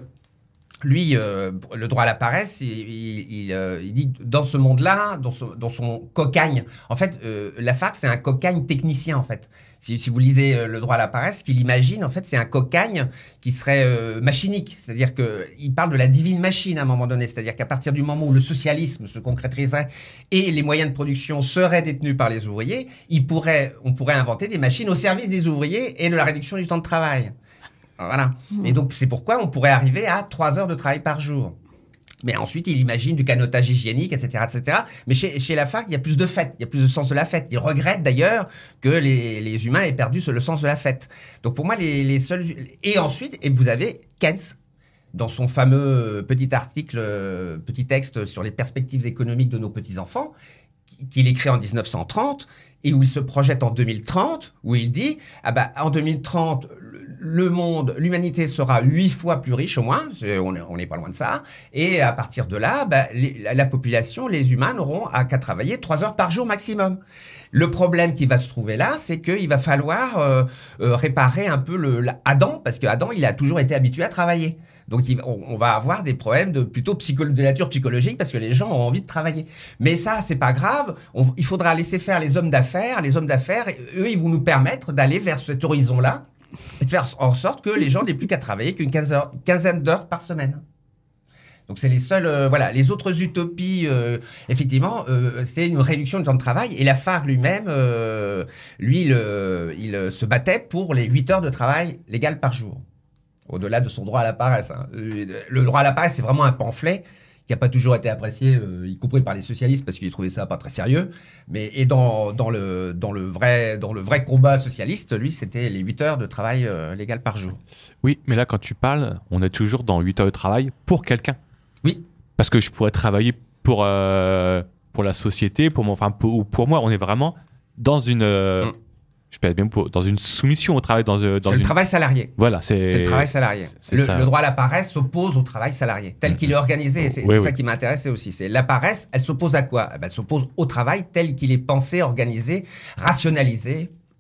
lui, euh, le droit à la paresse, il, il, il, euh, il dit que dans ce monde-là, dans, ce, dans son cocagne... En fait, euh, Lafargue, c'est un cocagne technicien, en fait. Si, si vous lisez euh, le droit à la paresse, ce qu'il imagine, en fait, c'est un cocagne qui serait euh, machinique. C'est-à-dire qu'il parle de la divine machine à un moment donné. C'est-à-dire qu'à partir du moment où le socialisme se concrétiserait et les moyens de production seraient détenus par les ouvriers, il pourrait, on pourrait inventer des machines au service des ouvriers et de la réduction du temps de travail. Voilà. Mmh. Et donc, c'est pourquoi on pourrait arriver à trois heures de travail par jour. Mais ensuite, il imagine du canotage hygiénique, et cetera, et cetera. Mais chez, chez Lafargue, il y a plus de fête, il y a plus de sens de la fête. Il regrette d'ailleurs que les, les humains aient perdu le sens de la fête. Donc pour moi, les, les seuls... Et ensuite, et vous avez Keynes, dans son fameux petit article, petit texte sur les perspectives économiques de nos petits-enfants, qu'il écrit en dix-neuf cent trente, et où il se projette en deux mille trente, où il dit, ah bah, en deux mille trente, le monde, l'humanité sera huit fois plus riche au moins, on n'est pas loin de ça, et à partir de là, bah, les, la, la population, les humains n'auront qu'à travailler trois heures par jour maximum. Le problème qui va se trouver là, c'est qu'il va falloir euh, euh, réparer un peu le, la, Adam, parce que Adam, il a toujours été habitué à travailler. Donc, il, on, on va avoir des problèmes de, plutôt psycho, de nature psychologique, parce que les gens ont envie de travailler. Mais ça, c'est pas grave. On, il faudra laisser faire les hommes d'affaires. Les hommes d'affaires, eux, ils vont nous permettre d'aller vers cet horizon-là, et de faire en sorte que les gens n'aient plus qu'à travailler qu'une quinzaine d'heures par semaine. Donc, c'est les seuls... Euh, voilà, les autres utopies, euh, effectivement, euh, c'est une réduction du temps de travail. Et Lafargue lui-même, euh, lui, il, il se battait pour les huit heures de travail légal par jour. Au-delà de son droit à la paresse. Hein. Le droit à la paresse, c'est vraiment un pamphlet qui n'a pas toujours été apprécié, euh, y compris par les socialistes, parce qu'ils trouvaient ça pas très sérieux. Mais, et dans, dans, le, dans, le vrai, dans le vrai combat socialiste, lui, c'était les huit heures de travail euh, légal par jour. Oui, mais là, quand tu parles, on est toujours dans huit heures de travail pour quelqu'un. Oui. Parce que je pourrais travailler pour, euh, pour la société, pour, mon, enfin, pour, pour moi, on est vraiment dans une... Euh, mm. Je pèse bien pour, dans une soumission au travail. Dans, dans c'est une... le travail salarié. Voilà, c'est, c'est le travail salarié. C'est le, le droit à la paresse s'oppose au travail salarié, tel mmh. qu'il est organisé. C'est, oui, c'est oui. ça qui m'intéressait aussi. C'est la paresse, elle s'oppose à quoi ? Eh ben, elle s'oppose au travail tel qu'il est pensé, organisé, rationalisé.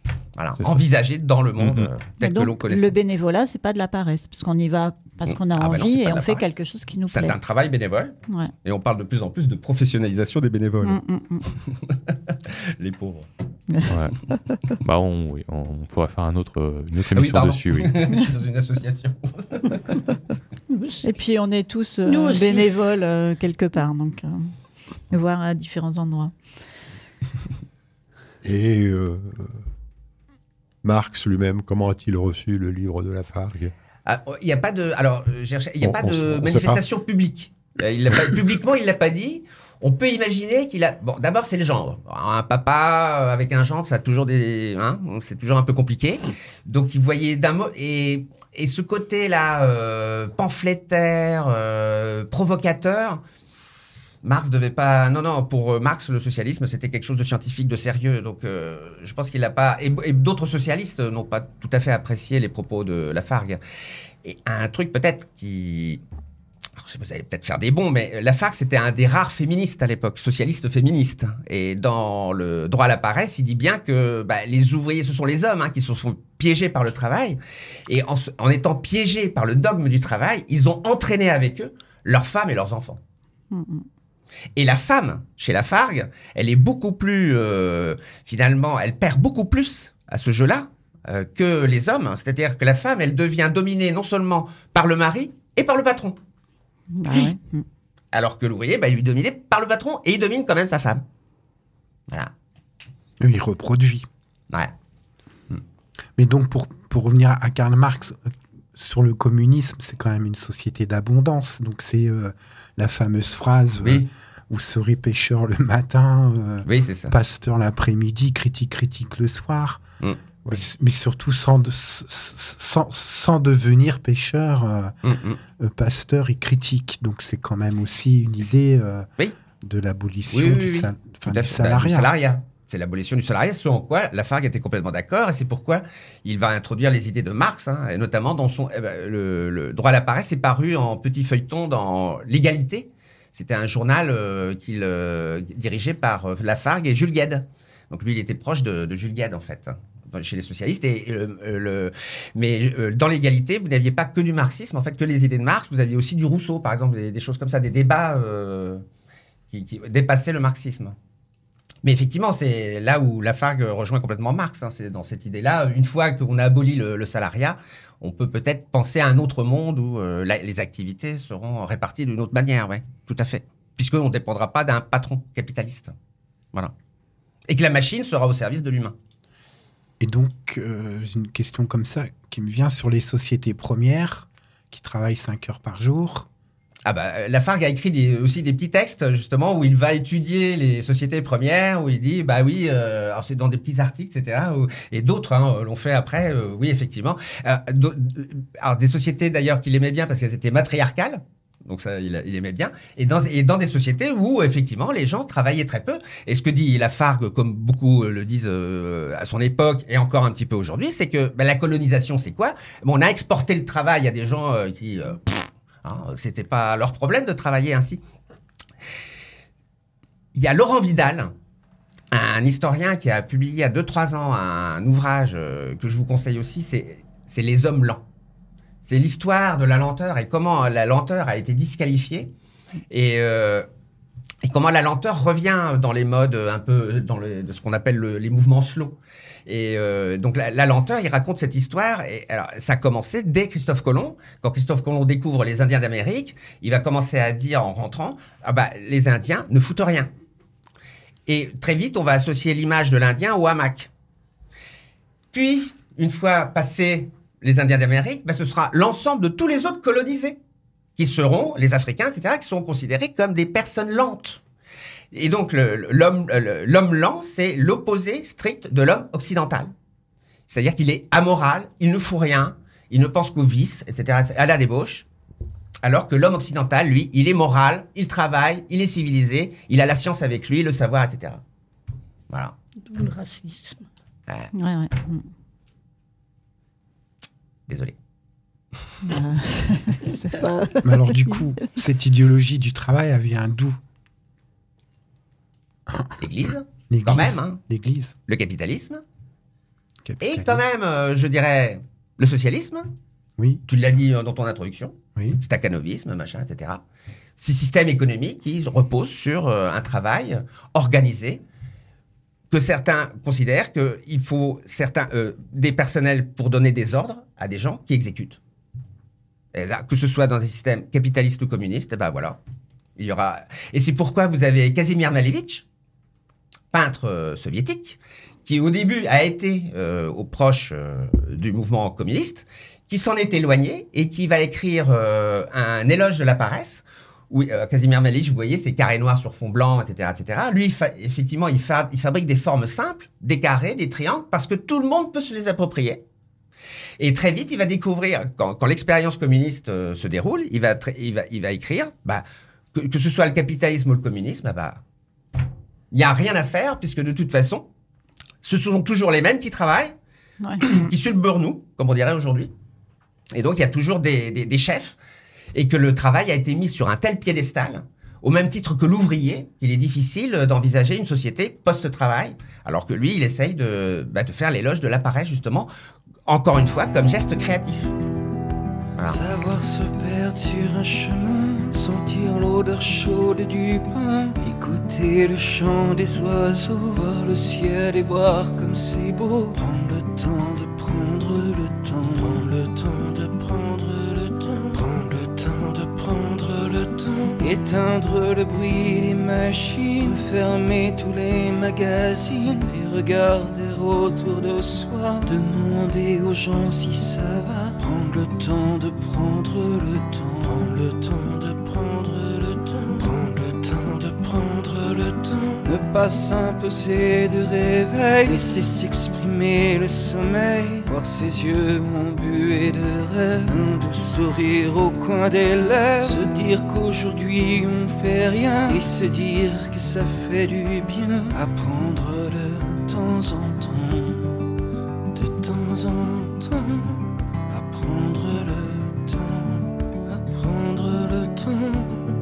Voilà, C'est ça. envisagé dans le monde Mhm. euh, tel Et que donc, l'on connaît. le bénévolat, c'est pas de la paresse, parce qu'on y va parce qu'on a Ah bah non, envie c'est pas et de on la fait paresse. quelque chose qui nous C'est plaît. un travail bénévole, Ouais. et on parle de plus en plus de professionnalisation des bénévoles. Mm, mm, mm. Les pauvres. Ouais. bah, on, oui, on pourrait faire un autre, une autre Ah oui, émission pardon. dessus. Oui. Je suis dans une association. Et puis, on est tous euh, Nous aussi. bénévoles euh, quelque part, donc euh, voire à différents endroits. Et euh, Marx lui-même, comment a-t-il reçu le livre de Lafargue? Ah, Il n'y a pas de, alors, euh, j'ai recherché- il y a On- pas on de sait- on sait manifestation publique. Euh, Il l'a pas, publiquement, il l'a pas dit. On peut imaginer qu'il a. Bon, d'abord, c'est le gendre. Un papa avec un gendre, ça a toujours des. Hein, c'est toujours un peu compliqué. Donc, il voyait d'un mot. Et, et ce côté-là, euh, pamphlétaire, euh, provocateur, Marx devait pas. Non, non, pour Marx, le socialisme, c'était quelque chose de scientifique, de sérieux. Donc, euh, je pense qu'il n'a pas. Et, et d'autres socialistes n'ont pas tout à fait apprécié les propos de Lafargue. Et un truc peut-être qui. Alors, je sais pas, vous allez peut-être faire des bons, mais Lafargue, c'était un des rares féministes à l'époque, socialiste féministe. Et dans le droit à la paresse, il dit bien que bah, les ouvriers, ce sont les hommes hein, qui se sont piégés par le travail. Et en, se- en étant piégés par le dogme du travail, ils ont entraîné avec eux leurs femmes et leurs enfants. Mm, mm. Et la femme, chez Lafargue, elle est beaucoup plus, euh, finalement, elle perd beaucoup plus à ce jeu-là euh, que les hommes. C'est-à-dire que la femme, elle devient dominée non seulement par le mari et par le patron. Bah ouais. Mm. Alors que l'ouvrier, bah, il est dominé par le patron et il domine quand même sa femme. Voilà. Il reproduit. Ouais. Mais donc, pour, pour revenir à Karl Marx, euh, sur le communisme, c'est quand même une société d'abondance. Donc, c'est euh, la fameuse phrase euh, Oui, vous serez pêcheur le matin, euh, oui, c'est ça. pasteur l'après-midi, critique, critique le soir. Mm. Mais, mais surtout sans, de- sans, sans devenir pêcheur, euh, Mm, mm. euh, pasteur et critique. Donc, c'est quand même aussi une idée euh, Oui. de l'abolition Oui, oui, du, oui. sal- enfin, Tout à du fait. Bah, salariat. du salariat. C'est l'abolition du salariat, ce en quoi Lafargue était complètement d'accord, et c'est pourquoi il va introduire les idées de Marx, hein, et notamment dans son eh ben, le, le droit à la paresse est paru en petit feuilleton dans l'Égalité. C'était un journal euh, qu'il euh, dirigeait par euh, Lafargue et Jules Guesde. Donc lui, il était proche de, de Jules Guesde en fait, hein, chez les socialistes. Et euh, euh, le, mais euh, dans l'Égalité, vous n'aviez pas que du marxisme, en fait, que les idées de Marx. Vous aviez aussi du Rousseau, par exemple, des, des choses comme ça, des débats euh, qui, qui dépassaient le marxisme. Mais effectivement, c'est là où Lafargue rejoint complètement Marx. Hein. C'est dans cette idée-là, une fois qu'on a aboli le, le salariat, on peut peut-être penser à un autre monde où euh, la- les activités seront réparties d'une autre manière. Ouais, tout à fait. Puisqu'on ne dépendra pas d'un patron capitaliste. Voilà. Et que la machine sera au service de l'humain. Et donc, euh, j'ai une question comme ça qui me vient sur les sociétés premières qui travaillent cinq heures par jour. Ah bah, Lafargue a écrit des- aussi des petits textes, justement, où il va étudier les sociétés premières, où il dit, bah oui, euh, alors c'est dans des petits articles, et cetera, où- et d'autres hein, l'ont fait après, euh, oui, effectivement. Euh, d'au- alors, des sociétés, d'ailleurs, qu'il aimait bien parce qu'elles étaient matriarcales, donc ça, il, il aimait bien, et dans, et dans des sociétés où, effectivement, les gens travaillaient très peu. Et ce que dit Lafargue, comme beaucoup le disent euh, à son époque, et encore un petit peu aujourd'hui, c'est que bah, la colonisation, c'est quoi? Bon, on a exporté le travail à des gens euh, qui... euh, Hein, c'était pas leur problème de travailler ainsi. Il y a Laurent Vidal, un historien qui a publié il y a deux trois ans un ouvrage euh, que je vous conseille aussi, c'est, c'est Les Hommes lents. C'est l'histoire de la lenteur et comment la lenteur a été disqualifiée et, euh, et comment la lenteur revient dans les modes un peu, dans le, de ce qu'on appelle le- les mouvements slow. Et euh, donc la, la lenteur, il raconte cette histoire. Et alors, ça a commencé dès Christophe Colomb. Quand Christophe Colomb découvre les Indiens d'Amérique, il va commencer à dire en rentrant, ah bah, les Indiens ne foutent rien. Et très vite, on va associer l'image de l'Indien au hamac. Puis, une fois passés les Indiens d'Amérique, bah, ce sera l'ensemble de tous les autres colonisés, qui seront les Africains, et cetera, qui sont considérés comme des personnes lentes. Et donc, le- l'homme, le- l'homme lent, c'est l'opposé strict de l'homme occidental. C'est-à-dire qu'il est amoral, il ne fout rien, il ne pense qu'au vice, et cetera, à la débauche. Alors que l'homme occidental, lui, il est moral, il travaille, il est civilisé, il a la science avec lui, le savoir, et cetera. Voilà. D'où le racisme. Euh, Ouais, ouais. Mm. désolé. Euh, c'est pas- Mais alors, du coup, cette idéologie du travail, elle vient d'où? L'Église, L'Église. quand même, hein. L'Église. Le capitalisme. Capitalisme. Et quand même, euh, je dirais, le socialisme. Oui. Tu l'as dit dans ton introduction. Oui. Stakhanovisme, machin, et cetera. Ces systèmes économiques qui reposent sur euh, un travail organisé, que certains considèrent qu'il faut certains, euh, des personnels pour donner des ordres à des gens qui exécutent. Et là, que ce soit dans un système capitaliste ou communiste, eh ben voilà. Il y aura... Et c'est pourquoi vous avez Kazimir Malevich, peintre euh, soviétique, qui au début a été euh, au proche euh, du mouvement communiste, qui s'en est éloigné et qui va écrire euh, un éloge de la paresse. Où, euh, Kazimir Malevich, vous voyez, c'est carré noir sur fond blanc, et cetera, et cetera. Lui, il fa- effectivement, il, fa- il fabrique des formes simples, des carrés, des triangles, parce que tout le monde peut se les approprier. Et très vite, il va découvrir, quand, quand l'expérience communiste euh, se déroule, il va, tr- il va, il va écrire, bah, que, que ce soit le capitalisme ou le communisme, bah, il n'y a rien à faire, puisque de toute façon, ce sont toujours les mêmes qui travaillent, Ouais. qui suent le beurre-nous, comme on dirait aujourd'hui. Et donc, il y a toujours des, des, des chefs, et que le travail a été mis sur un tel piédestal, au même titre que l'ouvrier, qu'il est difficile d'envisager une société post-travail, alors que lui, il essaye de, bah, de faire l'éloge de l'appareil, justement, encore une fois, comme geste créatif. Voilà. Savoir se perdre sur un chemin, sentir l'odeur chaude du pain, écouter le chant des oiseaux, voir le ciel et voir comme c'est beau, prendre le temps de prendre le temps, prendre le temps de prendre le temps, prendre le temps de prendre le temps, éteindre le bruit des machines, fermer tous les magazines et regarder autour de soi, demander aux gens si ça va, prendre le temps de prendre le temps, prendre le temps de prendre le temps, prendre le temps de prendre le temps, ne pas s'imposer de réveil, laisser s'exprimer le sommeil, voir ses yeux embués de rêve, un doux sourire au coin des lèvres, se dire qu'aujourd'hui on fait rien et se dire que ça fait du bien, apprendre de temps en temps, de temps en temps, apprendre le temps, apprendre le temps.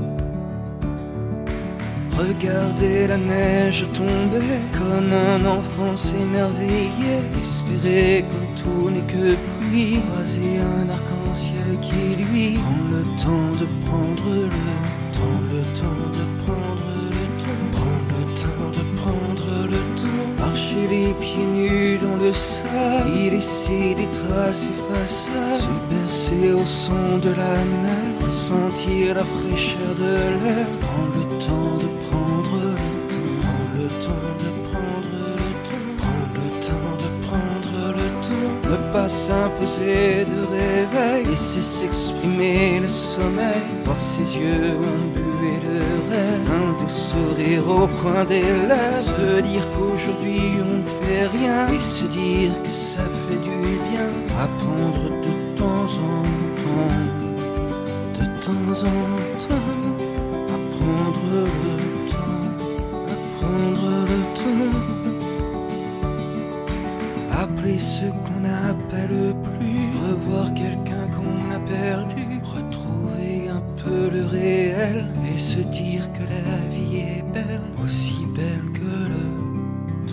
Regarder la neige tomber, comme un enfant s'émerveiller, espérer que tout n'est que pluie, croiser un arc-en-ciel qui lui prend le temps de prendre le temps, le temps de prendre le temps, prendre le temps de prendre le temps, marcher les pieds nus dans le sable, y laisser des traces effaçables, se bercer au son de la mer, ressentir la fraîcheur de l'air, prendre le temps de prendre le temps, prendre le temps de prendre le temps, prendre le temps de prendre le temps, ne pas s'imposer de réveil, laisser s'exprimer le sommeil, voir ses yeux embués de rêve, un doux sourire au coin des lèvres, se dire qu'aujourd'hui on ne fait rien et se dire que ça fait du bien, apprendre de temps en temps, de temps en temps, apprendre le temps, apprendre le temps, appeler ce qu'on n'appelle plus, revoir quelqu'un qu'on a perdu, retrouver un peu le réel et se dire que la vie est belle, aussi belle que le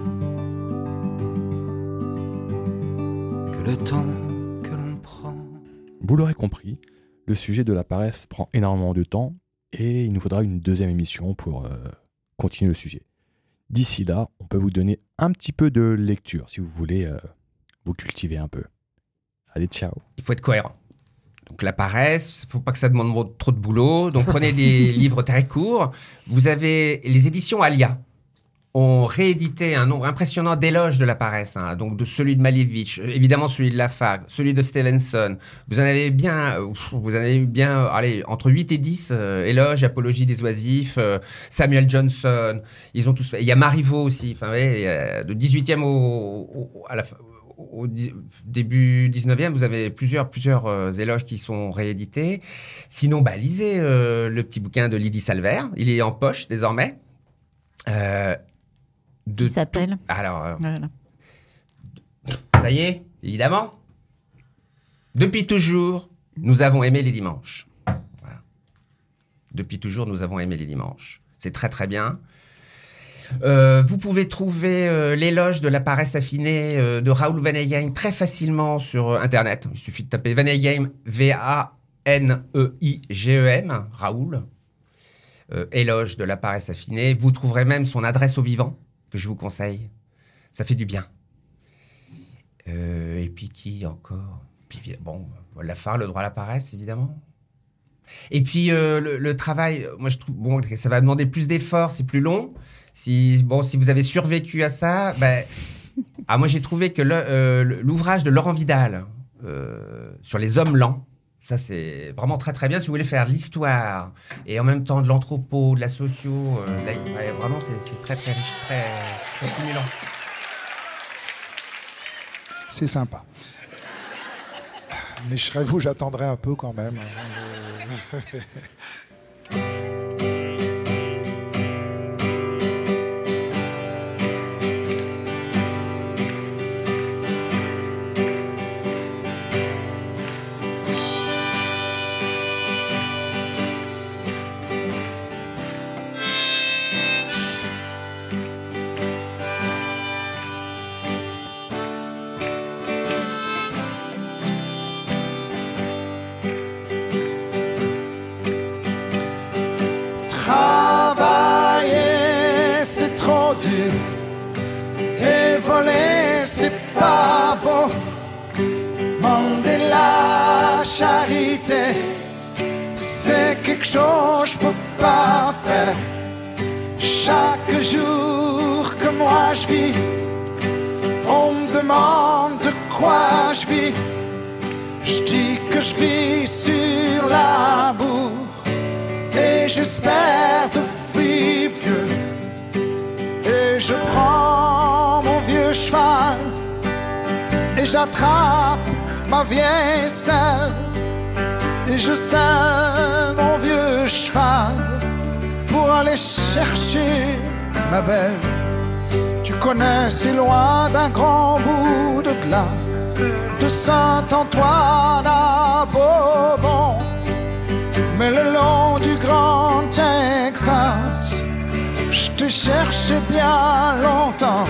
temps, que le temps que l'on prend. Vous l'aurez compris, le sujet de la paresse prend énormément de temps et il nous faudra une deuxième émission pour euh, continuer le sujet. D'ici là, on peut vous donner un petit peu de lecture si vous voulez euh, vous cultiver un peu. Allez, ciao. Il faut être cohérent. Donc la paresse, il ne faut pas que ça demande trop de boulot. Donc prenez des livres très courts. Vous avez les éditions Alia ont réédité un nombre impressionnant d'éloges de la paresse. Hein. Donc de celui de Malevich, évidemment celui de Lafargue, celui de Stevenson. Vous en avez bien, vous en avez bien, allez, entre huit et dix euh, éloges, apologie des oisifs, euh, Samuel Johnson. Ils ont tous fait. Il y a Marivaux aussi. Enfin, ouais, de dix-huitième au, au, à la fin. Au début dix-neuvième, vous avez plusieurs, plusieurs euh, éloges qui sont réédités. Sinon, bah, lisez euh, le petit bouquin de Lydie Salver. Il est en poche désormais. Euh, de Qui s'appelle tout... Alors, euh... voilà. Ça y est, évidemment. Depuis toujours, nous avons aimé les dimanches. Voilà. Depuis toujours, nous avons aimé les dimanches. C'est très, très bien. Euh, vous pouvez trouver euh, l'éloge de la paresse affinée euh, de Raoul Vaneigem très facilement sur euh, Internet. Il suffit de taper Vaneigem, V A N E I G E M, Raoul. Euh, éloge de la paresse affinée. Vous trouverez même son adresse au vivant, que je vous conseille. Ça fait du bien. Euh, et puis qui encore? Puis, bon, Lafare, le droit à la paresse, évidemment. Et puis euh, le, le travail, moi je trouve bon, ça va demander plus d'efforts, c'est plus long. Si, bon, si vous avez survécu à ça, ben, ah, moi j'ai trouvé que le, euh, l'ouvrage de Laurent Vidal euh, sur les hommes lents, ça c'est vraiment très très bien. Si vous voulez faire de l'histoire et en même temps de l'anthropo, de la socio, euh, là, ouais, vraiment c'est, c'est très très riche, très, très stimulant. C'est sympa. Mais je serais vous, j'attendrai un peu quand même. Et voler, c'est pas beau. Demander la charité, c'est quelque chose que je peux pas faire. Chaque jour que moi je vis, on me demande de quoi je vis. Je dis que je vis sur l'amour et j'espère de vivre vieux. Et je prends mon vieux cheval et j'attrape ma vieille selle et je selle mon vieux cheval pour aller chercher ma belle. Tu connais, c'est loin d'un grand bout de glas, de Saint-Antoine à Bourbon, mais le long du grand Texas, je te cherchais bien longtemps.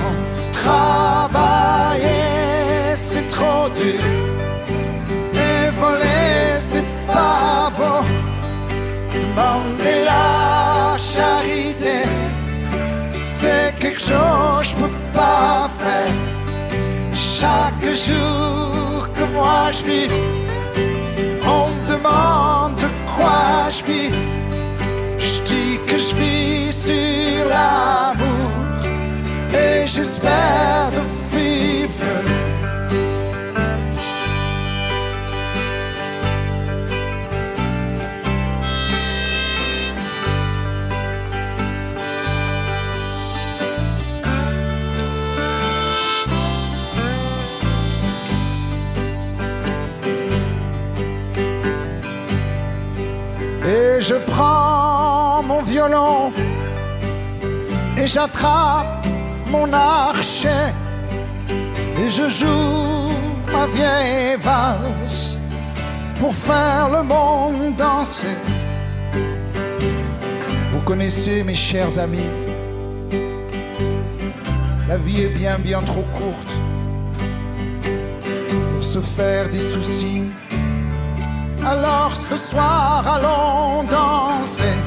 Travailler, c'est trop dur, et voler, c'est pas beau. Demander la charité, c'est quelque chose que je peux pas faire. Chaque jour que moi je vis, on me demande de quoi je vis. Je dis que je vis sur l'amour et j'espère de vivre. Et je prends mon violon et j'attrape mon archet et je joue ma vieille valse pour faire le monde danser. Vous connaissez, mes chers amis, la vie est bien bien trop courte pour se faire des soucis. Alors ce soir allons danser.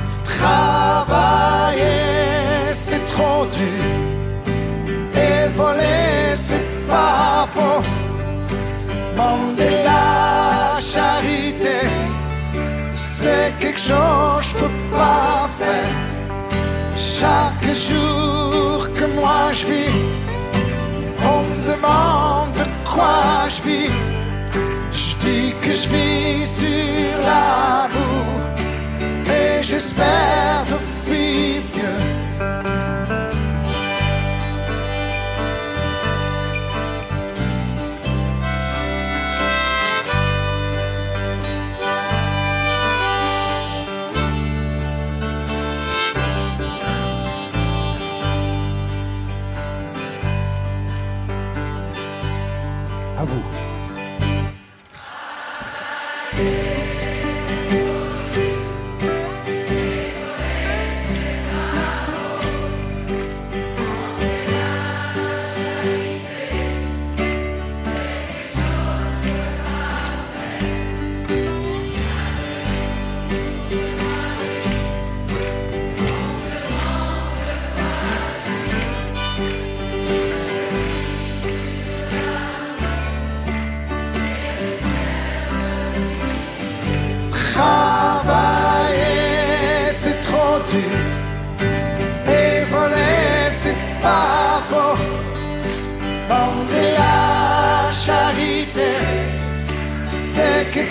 Travailler c'est trop dur et voler c'est pas beau. Demander la charité c'est quelque chose que je peux pas faire. Chaque jour que moi je vis, on me demande de quoi je vis. Je dis que je vis sur l'amour et j'espère de vivre vieux. À vous.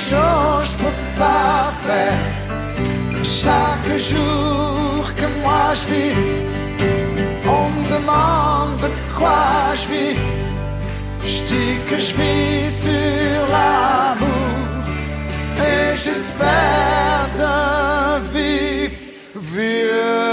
chose je peux pas faire. Chaque jour que moi je vis, on me demande de quoi je vis. Je dis que je vis sur l'amour et j'espère de vivre vieux.